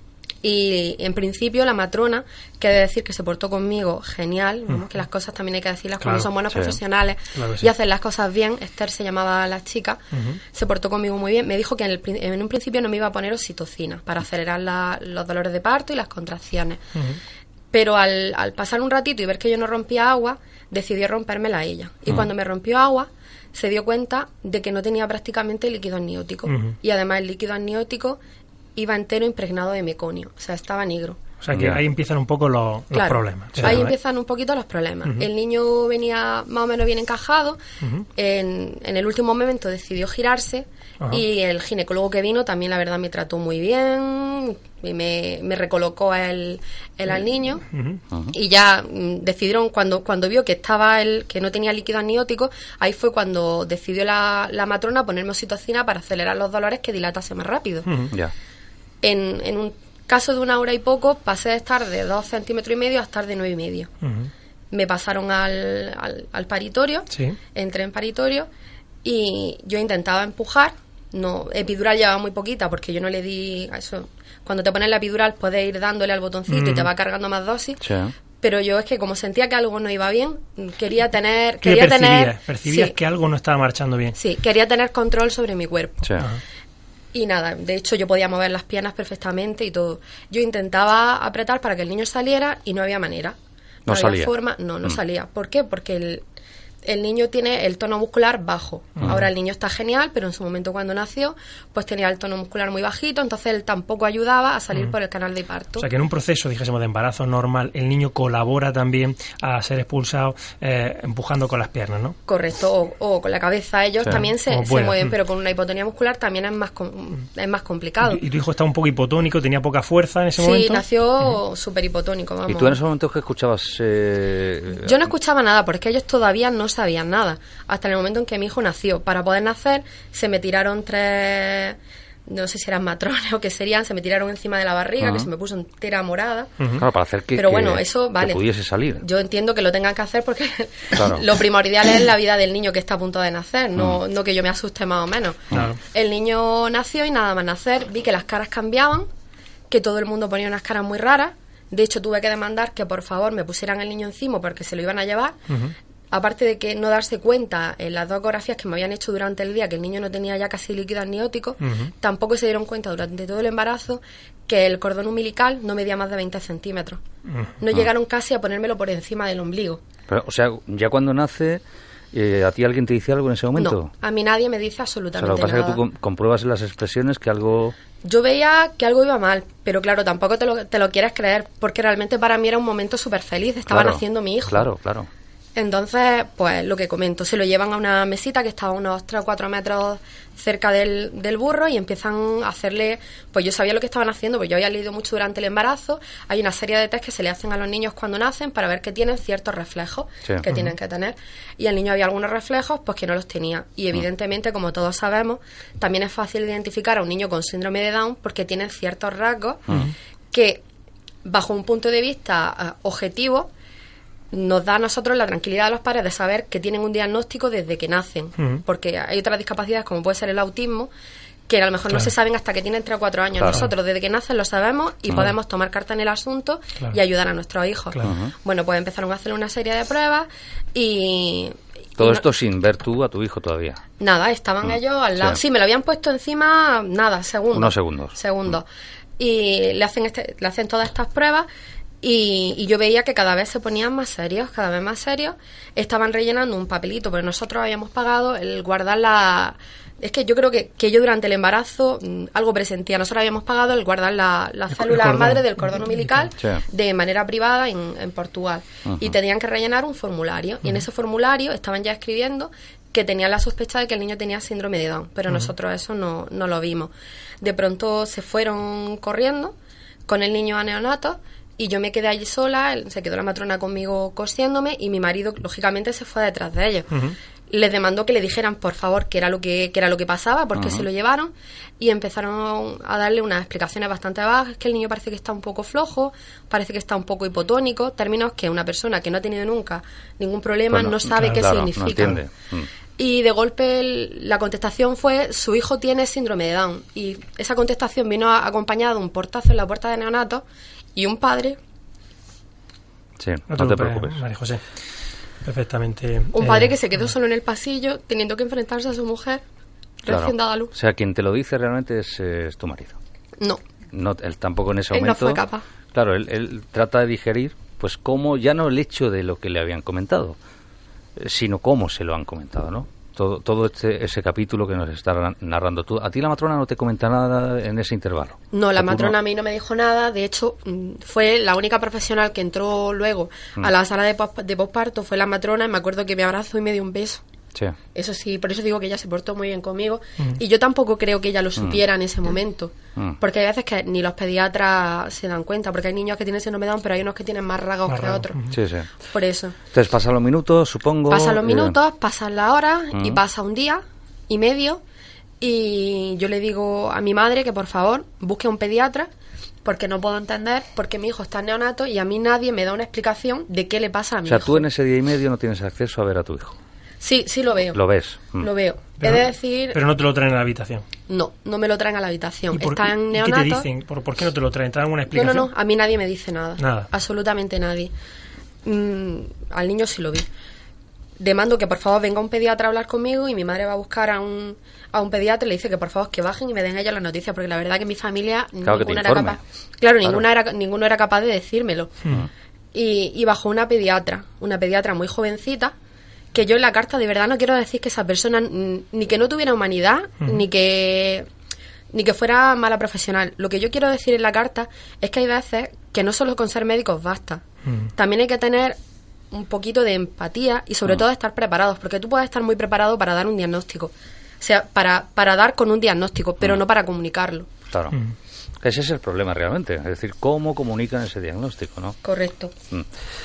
H: Y en principio la matrona, que he de decir que se portó conmigo genial, ¿no? Uh-huh. Que las cosas también hay que decirlas claro, cuando son buenos sí. profesionales claro y sí. hacen las cosas bien. Esther se llamaba la chica, uh-huh. se portó conmigo muy bien. Me dijo que en, el, en un principio no me iba a poner oxitocina para acelerar la, los dolores de parto y las contracciones. Uh-huh. Pero al, al pasar un ratito y ver que yo no rompía agua, decidió rompérmela ella. Y uh-huh. cuando me rompió agua, se dio cuenta de que no tenía prácticamente líquido amniótico. Uh-huh. Y además el líquido amniótico iba entero impregnado de meconio, o sea, estaba negro.
C: O sea, que yeah. ahí empiezan un poco los, claro, los problemas.
H: Ahí ¿sabes? Empiezan un poquito los problemas. Uh-huh. El niño venía más o menos bien encajado, uh-huh. en, en el último momento decidió girarse, uh-huh. y el ginecólogo que vino también, la verdad, me trató muy bien, y me, me recolocó el, el al niño, uh-huh. Uh-huh. y ya mm, decidieron, cuando cuando vio que estaba el que no tenía líquido amniótico, ahí fue cuando decidió la, la matrona ponerme oxitocina para acelerar los dolores, que dilatase más rápido. Uh-huh. Yeah. En, en un caso de una hora y poco, pasé de estar de dos centímetros y medio a estar de nueve y medio. Uh-huh. Me pasaron al, al, al paritorio, sí. Entré en paritorio y yo intentaba empujar. No, epidural llevaba muy poquita porque yo no le di a eso. Cuando te pones la epidural puedes ir dándole al botoncito, uh-huh. y te va cargando más dosis. Sí. Pero yo es que como sentía que algo no iba bien, quería tener...
C: ¿Qué
H: quería
C: percibías?
H: tener
C: Percibías
H: sí.
C: que algo no estaba marchando bien.
H: Sí, quería tener control sobre mi cuerpo.
C: Sí. Uh-huh.
H: Y nada, de hecho yo podía mover las piernas perfectamente y todo. Yo intentaba apretar para que el niño saliera y no había manera.
B: No, no
H: había
B: salía.
H: forma, no, no mm. salía. ¿Por qué? Porque el, el niño tiene el tono muscular bajo. Mm. Ahora el niño está genial, pero en su momento cuando nació, pues tenía el tono muscular muy bajito, entonces él tampoco ayudaba a salir mm. por el canal de parto.
C: O sea que en un proceso, dijésemos, de embarazo normal, el niño colabora también a ser expulsado eh, empujando con las piernas, ¿no?
H: Correcto, o, o con la cabeza. Ellos sí. también se, se mueven, mm. pero con una hipotonía muscular también es más com- es más complicado.
C: ¿Y, ¿Y tu hijo está un poco hipotónico, tenía poca fuerza en ese
H: sí,
C: momento?
H: Sí, nació uh-huh. súper hipotónico, vamos.
B: ¿Y tú en esos momentos qué escuchabas? Eh...
H: Yo no escuchaba nada, porque ellos todavía no sabían nada, hasta el momento en que mi hijo nació. Para poder nacer se me tiraron tres, no sé si eran matrones o qué serían, se me tiraron encima de la barriga, uh-huh. que se me puso entera morada.
B: Uh-huh. Claro, para hacer que,
H: pero bueno,
B: que,
H: eso vale,
B: que pudiese salir.
H: Yo entiendo que lo tengan que hacer porque claro. lo primordial es la vida del niño que está a punto de nacer, no, uh-huh. no que yo me asuste más o menos. Claro. El niño nació y nada más nacer vi que las caras cambiaban, que todo el mundo ponía unas caras muy raras. De hecho, tuve que demandar que por favor me pusieran el niño encima porque se lo iban a llevar. Uh-huh. Aparte de que no darse cuenta en las dos ecografías que me habían hecho durante el día que el niño no tenía ya casi líquido amniótico, uh-huh. tampoco se dieron cuenta durante todo el embarazo que el cordón umbilical no medía más de veinte centímetros. Uh-huh. No llegaron casi a ponérmelo por encima del ombligo.
B: Pero, o sea, ya cuando nace, eh, ¿a ti alguien te dice algo en ese momento?
H: No, a mí nadie me dice absolutamente nada.
B: O sea, lo que pasa
H: nada.
B: es que tú com- compruebas en las expresiones que algo...
H: Yo veía que algo iba mal, pero claro, tampoco te lo, te lo quieres creer, porque realmente para mí era un momento súper feliz, estaba
B: claro,
H: naciendo mi hijo.
B: Claro, claro.
H: Entonces, pues lo que comento, se lo llevan a una mesita que está a unos tres o cuatro metros cerca del, del burro y empiezan a hacerle, pues yo sabía lo que estaban haciendo, pues yo había leído mucho durante el embarazo. Hay una serie de test que se le hacen a los niños cuando nacen para ver que tienen ciertos reflejos sí. que uh-huh. tienen que tener. Y el niño había algunos reflejos pues que no los tenía. Y evidentemente, uh-huh. como todos sabemos, también es fácil identificar a un niño con síndrome de Down porque tienen ciertos rasgos uh-huh. que, bajo un punto de vista uh, objetivo, nos da a nosotros la tranquilidad a los padres de saber que tienen un diagnóstico desde que nacen, uh-huh. porque hay otras discapacidades como puede ser el autismo que a lo mejor claro. no se saben hasta que tienen tres o cuatro años. Claro. Nosotros desde que nacen lo sabemos y uh-huh. podemos tomar carta en el asunto claro. y ayudar a nuestros hijos. Claro. Bueno, pues empezaron a hacer una serie de pruebas y
B: Todo esto sin ver tú a tu hijo todavía.
H: Nada, estaban mm. ellos al lado. Sí. sí, me lo habían puesto encima, nada, segundos.
B: Unos segundos.
H: Segundos. Mm. Y le hacen, este, le hacen todas estas pruebas y, y yo veía que cada vez se ponían más serios, cada vez más serios. Estaban rellenando un papelito, pero nosotros habíamos pagado el guardar la... Es que yo creo que, que yo durante el embarazo mmm, algo presentía. Nosotros habíamos pagado el guardar la, la célula madre del cordón umbilical sí. de manera privada en, en Portugal. Uh-huh. Y tenían que rellenar un formulario. Uh-huh. Y en ese formulario estaban ya escribiendo que tenían la sospecha de que el niño tenía síndrome de Down. Pero uh-huh. nosotros eso no, no lo vimos. De pronto se fueron corriendo con el niño a neonato. Y yo me quedé allí sola, se quedó la matrona conmigo cosiéndome y mi marido, lógicamente, se fue detrás de ellos. Uh-huh. Les demandó que le dijeran, por favor, qué era lo que, qué era lo que pasaba, por qué uh-huh. se lo llevaron, y empezaron a darle unas explicaciones bastante vagas. Es que el niño parece que está un poco flojo, parece que está un poco hipotónico, términos que una persona que no ha tenido nunca ningún problema bueno, no sabe claro, qué claro, significan. No entiende. Mm. Y de golpe el, la contestación fue, su hijo tiene síndrome de Down. Y esa contestación vino a, acompañada de un portazo en la puerta de neonato y un padre...
B: Sí, no, no te, te preocupes.
C: María José, perfectamente.
H: Un eh, padre que se quedó solo en el pasillo, teniendo que enfrentarse a su mujer,
B: claro.
H: recién dada a luz.
B: O sea, quien te lo dice realmente es, es tu marido.
H: No.
B: No, él tampoco en ese
H: él
B: momento...
H: no fue capaz.
B: Claro, él, él trata de digerir, pues cómo, ya no el hecho de lo que le habían comentado, sino cómo se lo han comentado, ¿no? Todo, todo este, ese capítulo que nos está narrando tú. ¿A ti la matrona no te comenta nada en ese intervalo?
H: No, la matrona no... a mí no me dijo nada. De hecho, fue la única profesional que entró luego mm. a la sala de, pos, de posparto, fue la matrona, y me acuerdo que me abrazó y me dio un beso. Sí. Eso sí, por eso digo que ella se portó muy bien conmigo. Mm. Y yo tampoco creo que ella lo supiera mm. en ese momento. Mm. Porque hay veces que ni los pediatras se dan cuenta. Porque hay niños que tienen síndrome de Down, pero hay unos que tienen más rasgos que otros.
B: Sí, sí.
H: Por eso.
B: Entonces pasan los minutos, supongo.
H: Pasan los minutos, eh... pasan la hora mm. y pasa un día y medio. Y yo le digo a mi madre que por favor busque a un pediatra. Porque no puedo entender por qué mi hijo está en neonato y a mí nadie me da una explicación de qué le pasa a mi hijo.
B: O sea, tú en ese día y medio no tienes acceso a ver a tu hijo.
H: Sí, sí lo veo.
B: ¿Lo ves? Mm.
H: Lo veo.
C: Pero,
H: He de decir...
C: pero no te lo traen a la habitación.
H: No, no me lo traen a la habitación.
C: ¿Por,
H: Está en neonato.
C: ¿Qué te dicen? ¿Por, ¿Por qué no te lo traen? ¿Te dan una explicación?
H: No, no, no. A mí nadie me dice nada.
C: Nada.
H: Absolutamente nadie. Mm, al niño sí lo vi. Demando que por favor venga un pediatra a hablar conmigo y mi madre va a buscar a un, a un pediatra y le dice que por favor que bajen y me den ellos las noticias, porque la verdad que mi familia
B: claro,
H: ninguna era capaz. Claro, claro. Ninguna era, ninguno era capaz de decírmelo. Hmm. Y, y bajó una pediatra, una pediatra muy jovencita, que yo en la carta de verdad no quiero decir que esa persona ni que no tuviera humanidad, hmm. ni que ni que fuera mala profesional. Lo que yo quiero decir en la carta es que hay veces que no solo con ser médicos basta. Hmm. También hay que tener un poquito de empatía y sobre mm. todo estar preparados, porque tú puedes estar muy preparado para dar un diagnóstico, o sea, para, para dar con un diagnóstico, pero mm. no para comunicarlo.
B: Claro. Mm. Ese es el problema realmente, es decir, cómo comunican ese diagnóstico, ¿no?
H: Correcto.
B: Mm.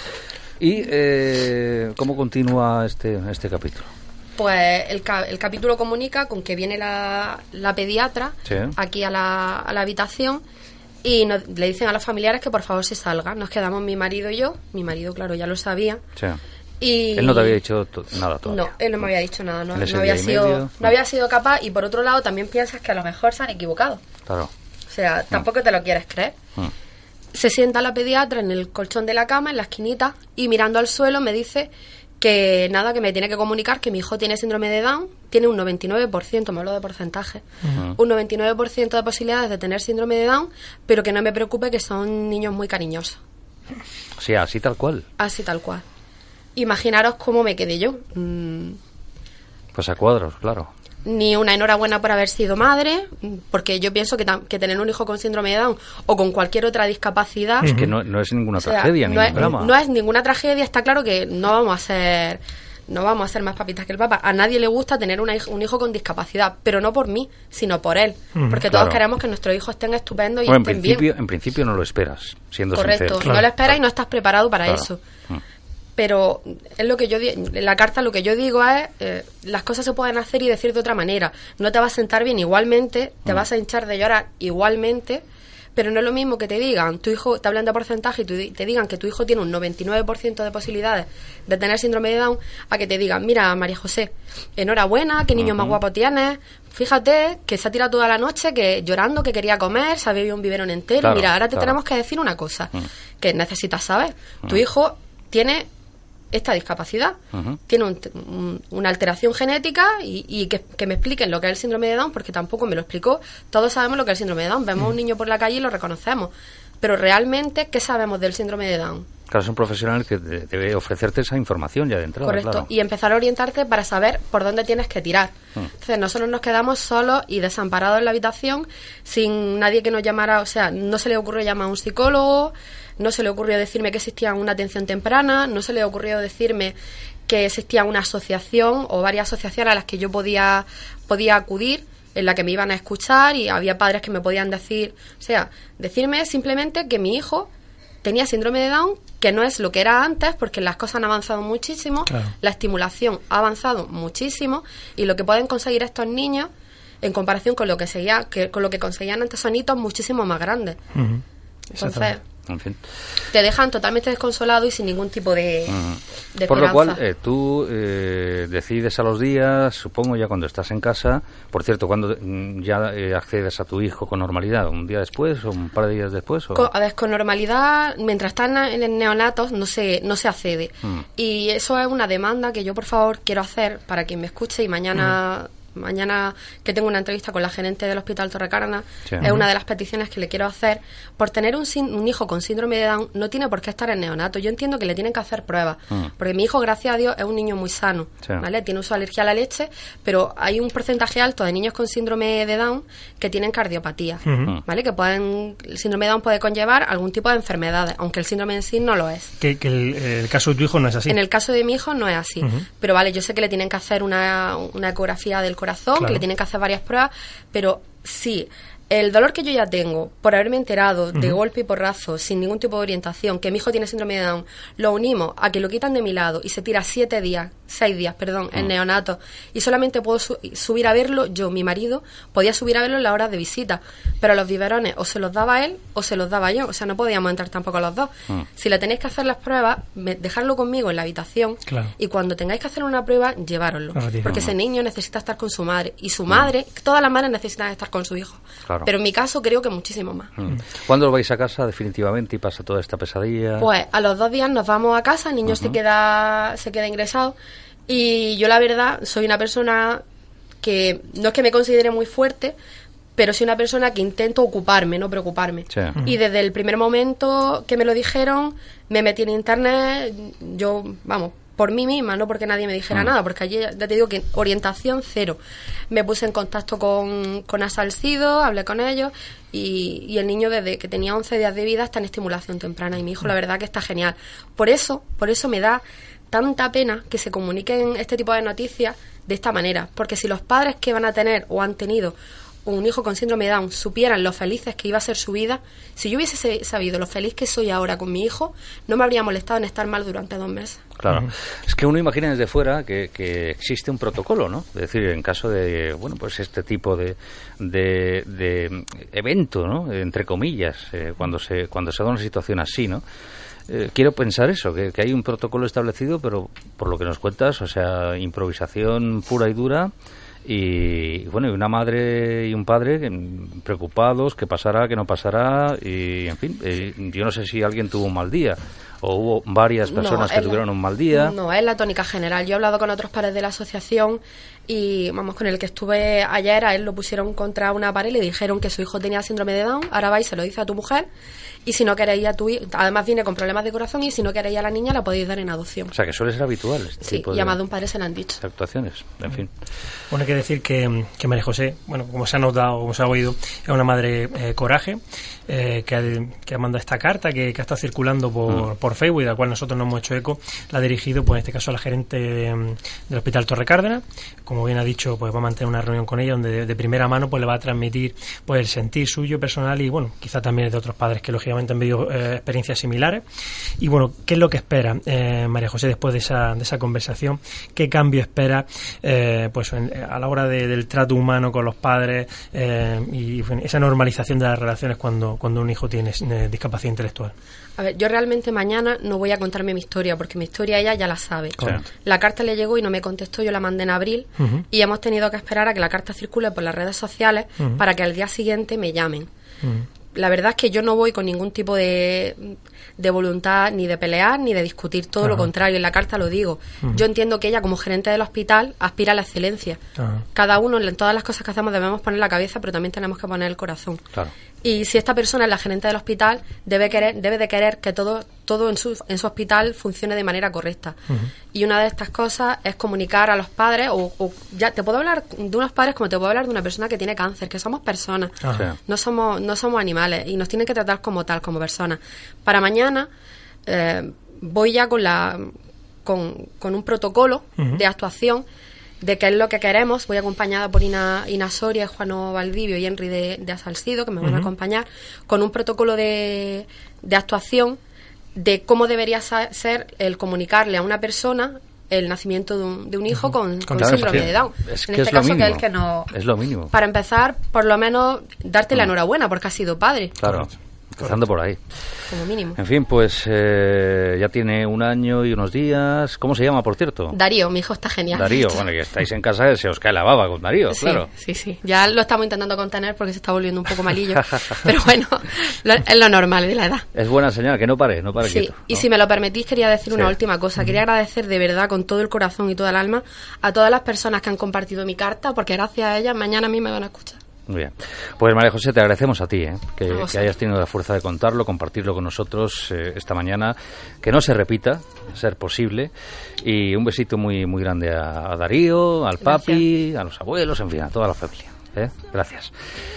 B: ¿Y eh, cómo continúa este, este capítulo?
H: Pues el, ca- el capítulo comunica con que viene la, la pediatra
B: sí.
H: aquí a la, a la habitación. Y nos, le dicen a los familiares que por favor se salgan. Nos quedamos mi marido y yo. Mi marido, claro, ya lo sabía.
B: Sí.
H: Y
B: él no te había dicho to- nada todavía.
H: No, él no me había dicho nada. No, no, había, sido, medio, no, no había sido capaz. Y por otro lado también piensas que a lo mejor se han equivocado.
B: Claro.
H: O sea, tampoco mm. te lo quieres creer. Mm. Se sienta la pediatra en el colchón de la cama, en la esquinita, y mirando al suelo me dice que nada, que me tiene que comunicar que mi hijo tiene síndrome de Down, tiene un noventa y nueve por ciento, me hablo de porcentaje, uh-huh. un noventa y nueve por ciento de posibilidades de tener síndrome de Down, pero que no me preocupe, que son niños muy cariñosos.
B: O sea, así tal cual.
H: Así tal cual. Imaginaros cómo me quedé yo. Mm.
B: Pues a cuadros, claro.
H: Ni una enhorabuena por haber sido madre, porque yo pienso que, tam- que tener un hijo con síndrome de Down o con cualquier otra discapacidad...
B: Es que no, no es ninguna
H: o sea,
B: tragedia,
H: no
B: ningún
H: es,
B: drama.
H: No es ninguna tragedia, está claro que no vamos a ser... No vamos a ser más papitas que el Papa. A nadie le gusta tener una, un hijo con discapacidad, pero no por mí, sino por él. Mm, porque
B: claro.
H: todos queremos que nuestros hijos estén estupendos y
B: bueno,
H: estén
B: en principio,
H: bien.
B: En principio no lo esperas, siendo
H: Correcto,
B: sincero.
H: Claro, no lo esperas claro. y no estás preparado para
B: claro.
H: eso.
B: Mm.
H: Pero es lo que yo di- en la carta lo que yo digo es eh, las cosas se pueden hacer y decir de otra manera. No te vas a sentar bien igualmente, te mm. vas a hinchar de llorar igualmente, pero no es lo mismo que te digan, tu hijo, te hablan de porcentaje y tu, te digan que tu hijo tiene un noventa y nueve por ciento de posibilidades de tener síndrome de Down, a que te digan, mira, María José, enhorabuena, qué niño uh-huh. más guapo tienes, fíjate que se ha tirado toda la noche que llorando, que quería comer, se ha bebido un biberón entero, claro, mira, ahora te claro. tenemos que decir una cosa uh-huh. que necesitas saber. Uh-huh. Tu hijo tiene esta discapacidad.
B: Uh-huh.
H: Tiene un, un, una alteración genética y, y que, que me expliquen lo que es el síndrome de Down, porque tampoco me lo explicó. Todos sabemos lo que es el síndrome de Down. Vemos a un niño por la calle y lo reconocemos. Pero realmente, ¿qué sabemos del síndrome de Down?
B: Claro, es un profesional que debe ofrecerte esa información ya de entrada.
H: Correcto,
B: claro.
H: Y empezar a orientarte para saber por dónde tienes que tirar.
B: Mm.
H: Entonces nosotros nos quedamos solos y desamparados en la habitación, sin nadie que nos llamara, o sea, no se le ocurrió llamar a un psicólogo, no se le ocurrió decirme que existía una atención temprana, no se le ocurrió decirme que existía una asociación o varias asociaciones a las que yo podía, podía acudir, en la que me iban a escuchar, y había padres que me podían decir, o sea, decirme simplemente que mi hijo tenía síndrome de Down, que no es lo que era antes, porque las cosas han avanzado muchísimo,
C: claro.
H: La estimulación ha avanzado muchísimo, y lo que pueden conseguir estos niños, en comparación con lo que seguía, que con lo que conseguían antes, son hitos muchísimo más grandes.
C: Uh-huh.
H: Entonces,
B: en fin.
H: te dejan totalmente desconsolado y sin ningún tipo de,
B: uh-huh.
H: de
B: Por lo
H: esperanza.
B: cual, eh, tú eh, decides a los días, supongo ya cuando estás en casa, por cierto, cuando mm, ya eh, accedes a tu hijo con normalidad, ¿un día después o un par de días después? O?
H: Con, a ver, con normalidad, mientras están en el neonato, no se, no se accede.
B: Mm.
H: Y eso es una demanda que yo, por favor, quiero hacer para quien me escuche, y mañana... Mm. Mañana que tengo una entrevista con la gerente del Hospital Torrecarna,
B: sí.
H: Es una de las peticiones que le quiero hacer. Por tener un, un hijo con síndrome de Down, no tiene por qué estar en neonato. Yo entiendo que le tienen que hacer pruebas,
B: mm.
H: porque mi hijo, gracias a Dios, es un niño muy sano,
B: sí.
H: ¿vale? Tiene su alergia a la leche, pero hay un porcentaje alto de niños con síndrome de Down que tienen cardiopatía,
C: Uh-huh.
H: ¿vale? Que pueden, el síndrome de Down puede conllevar algún tipo de enfermedades, aunque el síndrome en sí no lo es.
C: Que, que el, el caso de tu hijo no es así.
H: En el caso de mi hijo no es así.
C: Uh-huh.
H: Pero vale, yo sé que le tienen que hacer una, una ecografía del corazón,
C: Claro.
H: que le tienen que hacer varias pruebas, pero sí, el dolor que yo ya tengo por haberme enterado de
C: Uh-huh.
H: golpe y porrazo, sin ningún tipo de orientación, que mi hijo tiene síndrome de Down, lo unimos a que lo quitan de mi lado y se tira siete días, seis días, perdón, en neonato, y solamente puedo su- subir a verlo yo, mi marido, podía subir a verlo en las horas de visita, pero los biberones o se los daba él o se los daba yo, o sea, no podíamos entrar tampoco los dos.
B: Mm.
H: Si le tenéis que hacer las pruebas, me- dejarlo conmigo en la habitación,
C: Claro.
H: y cuando tengáis que hacer una prueba, llevároslo,
C: Claro, tío.
H: porque ese niño necesita estar con su madre, y su madre, todas las madres necesitan estar con su hijo,
B: Claro.
H: pero en mi caso creo que muchísimo más.
B: Mm. ¿Cuándo vais a casa definitivamente y pasa toda esta pesadilla?
H: Pues a los dos días nos vamos a casa, el niño se queda se queda ingresado, y yo la verdad soy una persona que no es que me considere muy fuerte, pero soy una persona que intento ocuparme, no preocuparme.
B: Sí.
H: Y desde el primer momento que me lo dijeron, me metí en internet, yo, vamos, por mí misma, no porque nadie me dijera
B: Mm.
H: nada, porque allí ya te digo que orientación cero. Me puse en contacto con, con Asalcido, hablé con ellos, y, y el niño desde que tenía once días de vida está en estimulación temprana, y mi hijo la verdad que está genial. Por eso, por eso me da tanta pena que se comuniquen este tipo de noticias de esta manera, porque si los padres que van a tener o han tenido un hijo con síndrome de Down supieran lo felices que iba a ser su vida, si yo hubiese sabido lo feliz que soy ahora con mi hijo, no me habría molestado en estar mal durante dos meses.
B: Claro. Es que uno imagina desde fuera que, que existe un protocolo, ¿no? Es decir, en caso de, bueno, pues este tipo de, de, de evento, ¿no? Entre comillas, eh, cuando se cuando se da una situación así, ¿no? Eh, quiero pensar eso, que, que hay un protocolo establecido, pero por lo que nos cuentas, o sea, improvisación pura y dura. Y bueno, y una madre y un padre preocupados, qué pasará, qué no pasará, y en fin, eh, yo no sé si alguien tuvo un mal día o hubo varias personas
H: No,
B: que
H: es
B: tuvieron
H: la-
B: un mal día.
H: No, es la tónica general. Yo he hablado con otros padres de la asociación y, vamos, con el que estuve ayer, a él lo pusieron contra una pared y le dijeron que su hijo tenía síndrome de Down, ahora va y se lo dice a tu mujer, y si no queréis a tu hijo, además viene con problemas de corazón, y si no queréis a la niña la podéis dar en adopción.
B: O sea, que suele ser habitual este
H: Sí,
B: tipo
H: y
B: de,
H: a más de un padre se lo han dicho.
B: de actuaciones, en fin.
C: Bueno, hay que decir que, que María José, bueno, como se ha notado, como se ha oído, es una madre eh, coraje, eh, que, ha, que ha mandado esta carta que, que ha estado circulando por,
B: Mm.
C: por Facebook, y de la cual nosotros nos hemos hecho eco. La ha dirigido, pues en este caso, a la gerente de, del Hospital Torre Cárdenas. Como bien ha dicho, pues va a mantener una reunión con ella donde de, de primera mano pues le va a transmitir pues el sentir suyo personal, y bueno, quizá también de otros padres que lógicamente han vivido eh, experiencias similares. Y bueno, ¿qué es lo que espera eh, María José después de esa, de esa conversación? ¿Qué cambio espera eh, pues en, a la hora de, del trato humano con los padres eh, y en fin, esa normalización de las relaciones cuando, cuando un hijo tiene eh, discapacidad intelectual?
H: A ver, yo realmente mañana no voy a contarme mi historia, porque mi historia ella ya la sabe.
B: Correcto.
H: La carta le llegó y no me contestó, yo la mandé en abril,
C: Uh-huh.
H: y hemos tenido que esperar a que la carta circule por las redes sociales
C: Uh-huh.
H: para que al día siguiente me llamen.
C: Uh-huh.
H: la verdad es que yo no voy con ningún tipo de, de voluntad ni de pelear ni de discutir, todo Ajá. lo contrario, en la carta lo digo. Uh-huh. Yo entiendo que ella como gerente del hospital aspira a la excelencia. Ajá. Cada uno en todas las cosas que hacemos debemos poner la cabeza, pero también tenemos que poner el corazón.
B: Claro.
H: Y si esta persona es la gerente del hospital, debe querer, debe de querer que todo, todo en su, en su hospital funcione de manera correcta. Uh-huh. Y una de estas cosas es comunicar a los padres, o, o ya te puedo hablar de unos padres como te puedo hablar de una persona que tiene cáncer, que somos personas, uh-huh. no somos, no somos animales, y nos tienen que tratar como tal, como personas. Para mañana eh, voy ya con la con, con un protocolo uh-huh. de actuación de qué es lo que queremos. Voy acompañada por Ina, Ina Soria, Juano Valdivio y Henry de, de Asalcido, que me van uh-huh. a acompañar, con un protocolo de, de actuación de cómo debería ser el comunicarle a una persona el nacimiento de un, de un hijo uh-huh. con, con
B: claro,
H: síndrome
B: es que,
H: de Down.
B: Es
H: en
B: que
H: este
B: es lo
H: caso,
B: mínimo.
H: que es el que no...
B: Es lo mínimo.
H: Para empezar, por lo menos, darte uh-huh. la enhorabuena porque has sido padre.
B: Claro. Empezando por ahí.
H: Como mínimo.
B: En fin, pues eh, ya tiene un año y unos días. ¿Cómo se llama, por cierto?
H: Darío, mi hijo está genial.
B: Darío, bueno, que estáis en casa, se os cae la baba con Darío,
H: sí,
B: claro.
H: Sí, sí, ya lo estamos intentando contener porque se está volviendo un poco malillo. Pero bueno, lo, es lo normal de la edad.
B: Es buena señal, que no pare, no pare
H: sí,
B: quieto. ¿no?
H: Y si me lo permitís, quería decir sí. una última cosa. Quería agradecer de verdad, con todo el corazón y toda el alma, a todas las personas que han compartido mi carta, porque gracias a ellas mañana a mí me van a escuchar.
B: Muy bien. Pues María José, te agradecemos a ti, ¿eh? que, que hayas tenido la fuerza de contarlo, compartirlo con nosotros eh, esta mañana, que no se repita, a ser posible, y un besito muy muy grande a, a Darío, al
H: Gracias.
B: papi, a los abuelos, en fin, a toda la familia. ¿eh? Gracias.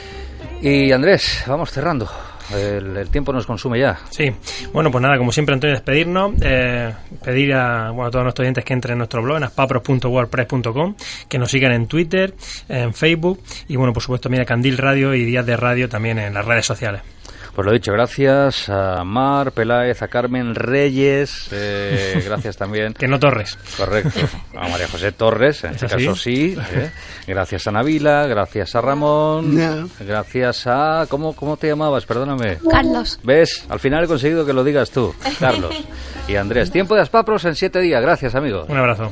B: Y Andrés, vamos cerrando. El, el tiempo nos consume ya.
C: Sí, bueno, pues nada, como siempre, antes de despedirnos, eh, pedir a, bueno, a todos nuestros oyentes que entren en nuestro blog, en aspapros punto wordpress punto com, que nos sigan en Twitter, en Facebook, y bueno, por supuesto, mira, Candil Radio y Días de Radio también en las redes sociales.
B: Pues lo dicho, gracias a Mar Peláez, a Carmen Reyes, eh, gracias también.
C: Que no Torres.
B: Correcto. A María José Torres, en este caso sí. Eh. Gracias a Navila, gracias a Ramón, no. gracias a... ¿Cómo, ¿Cómo te llamabas? Perdóname.
E: Carlos.
B: ¿Ves? Al final he conseguido que lo digas tú, Carlos. Y Andrés. Tiempo de Aspapros en siete días. Gracias, amigos.
C: Un abrazo.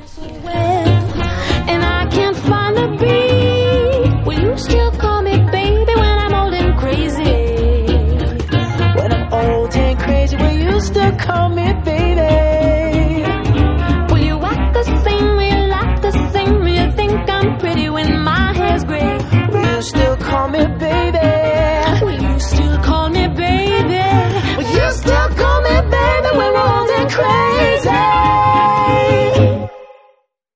A: Still call me baby. Will you act the same? Will you laugh the same? Will you think I'm pretty when my hair's gray? Will you still call me baby?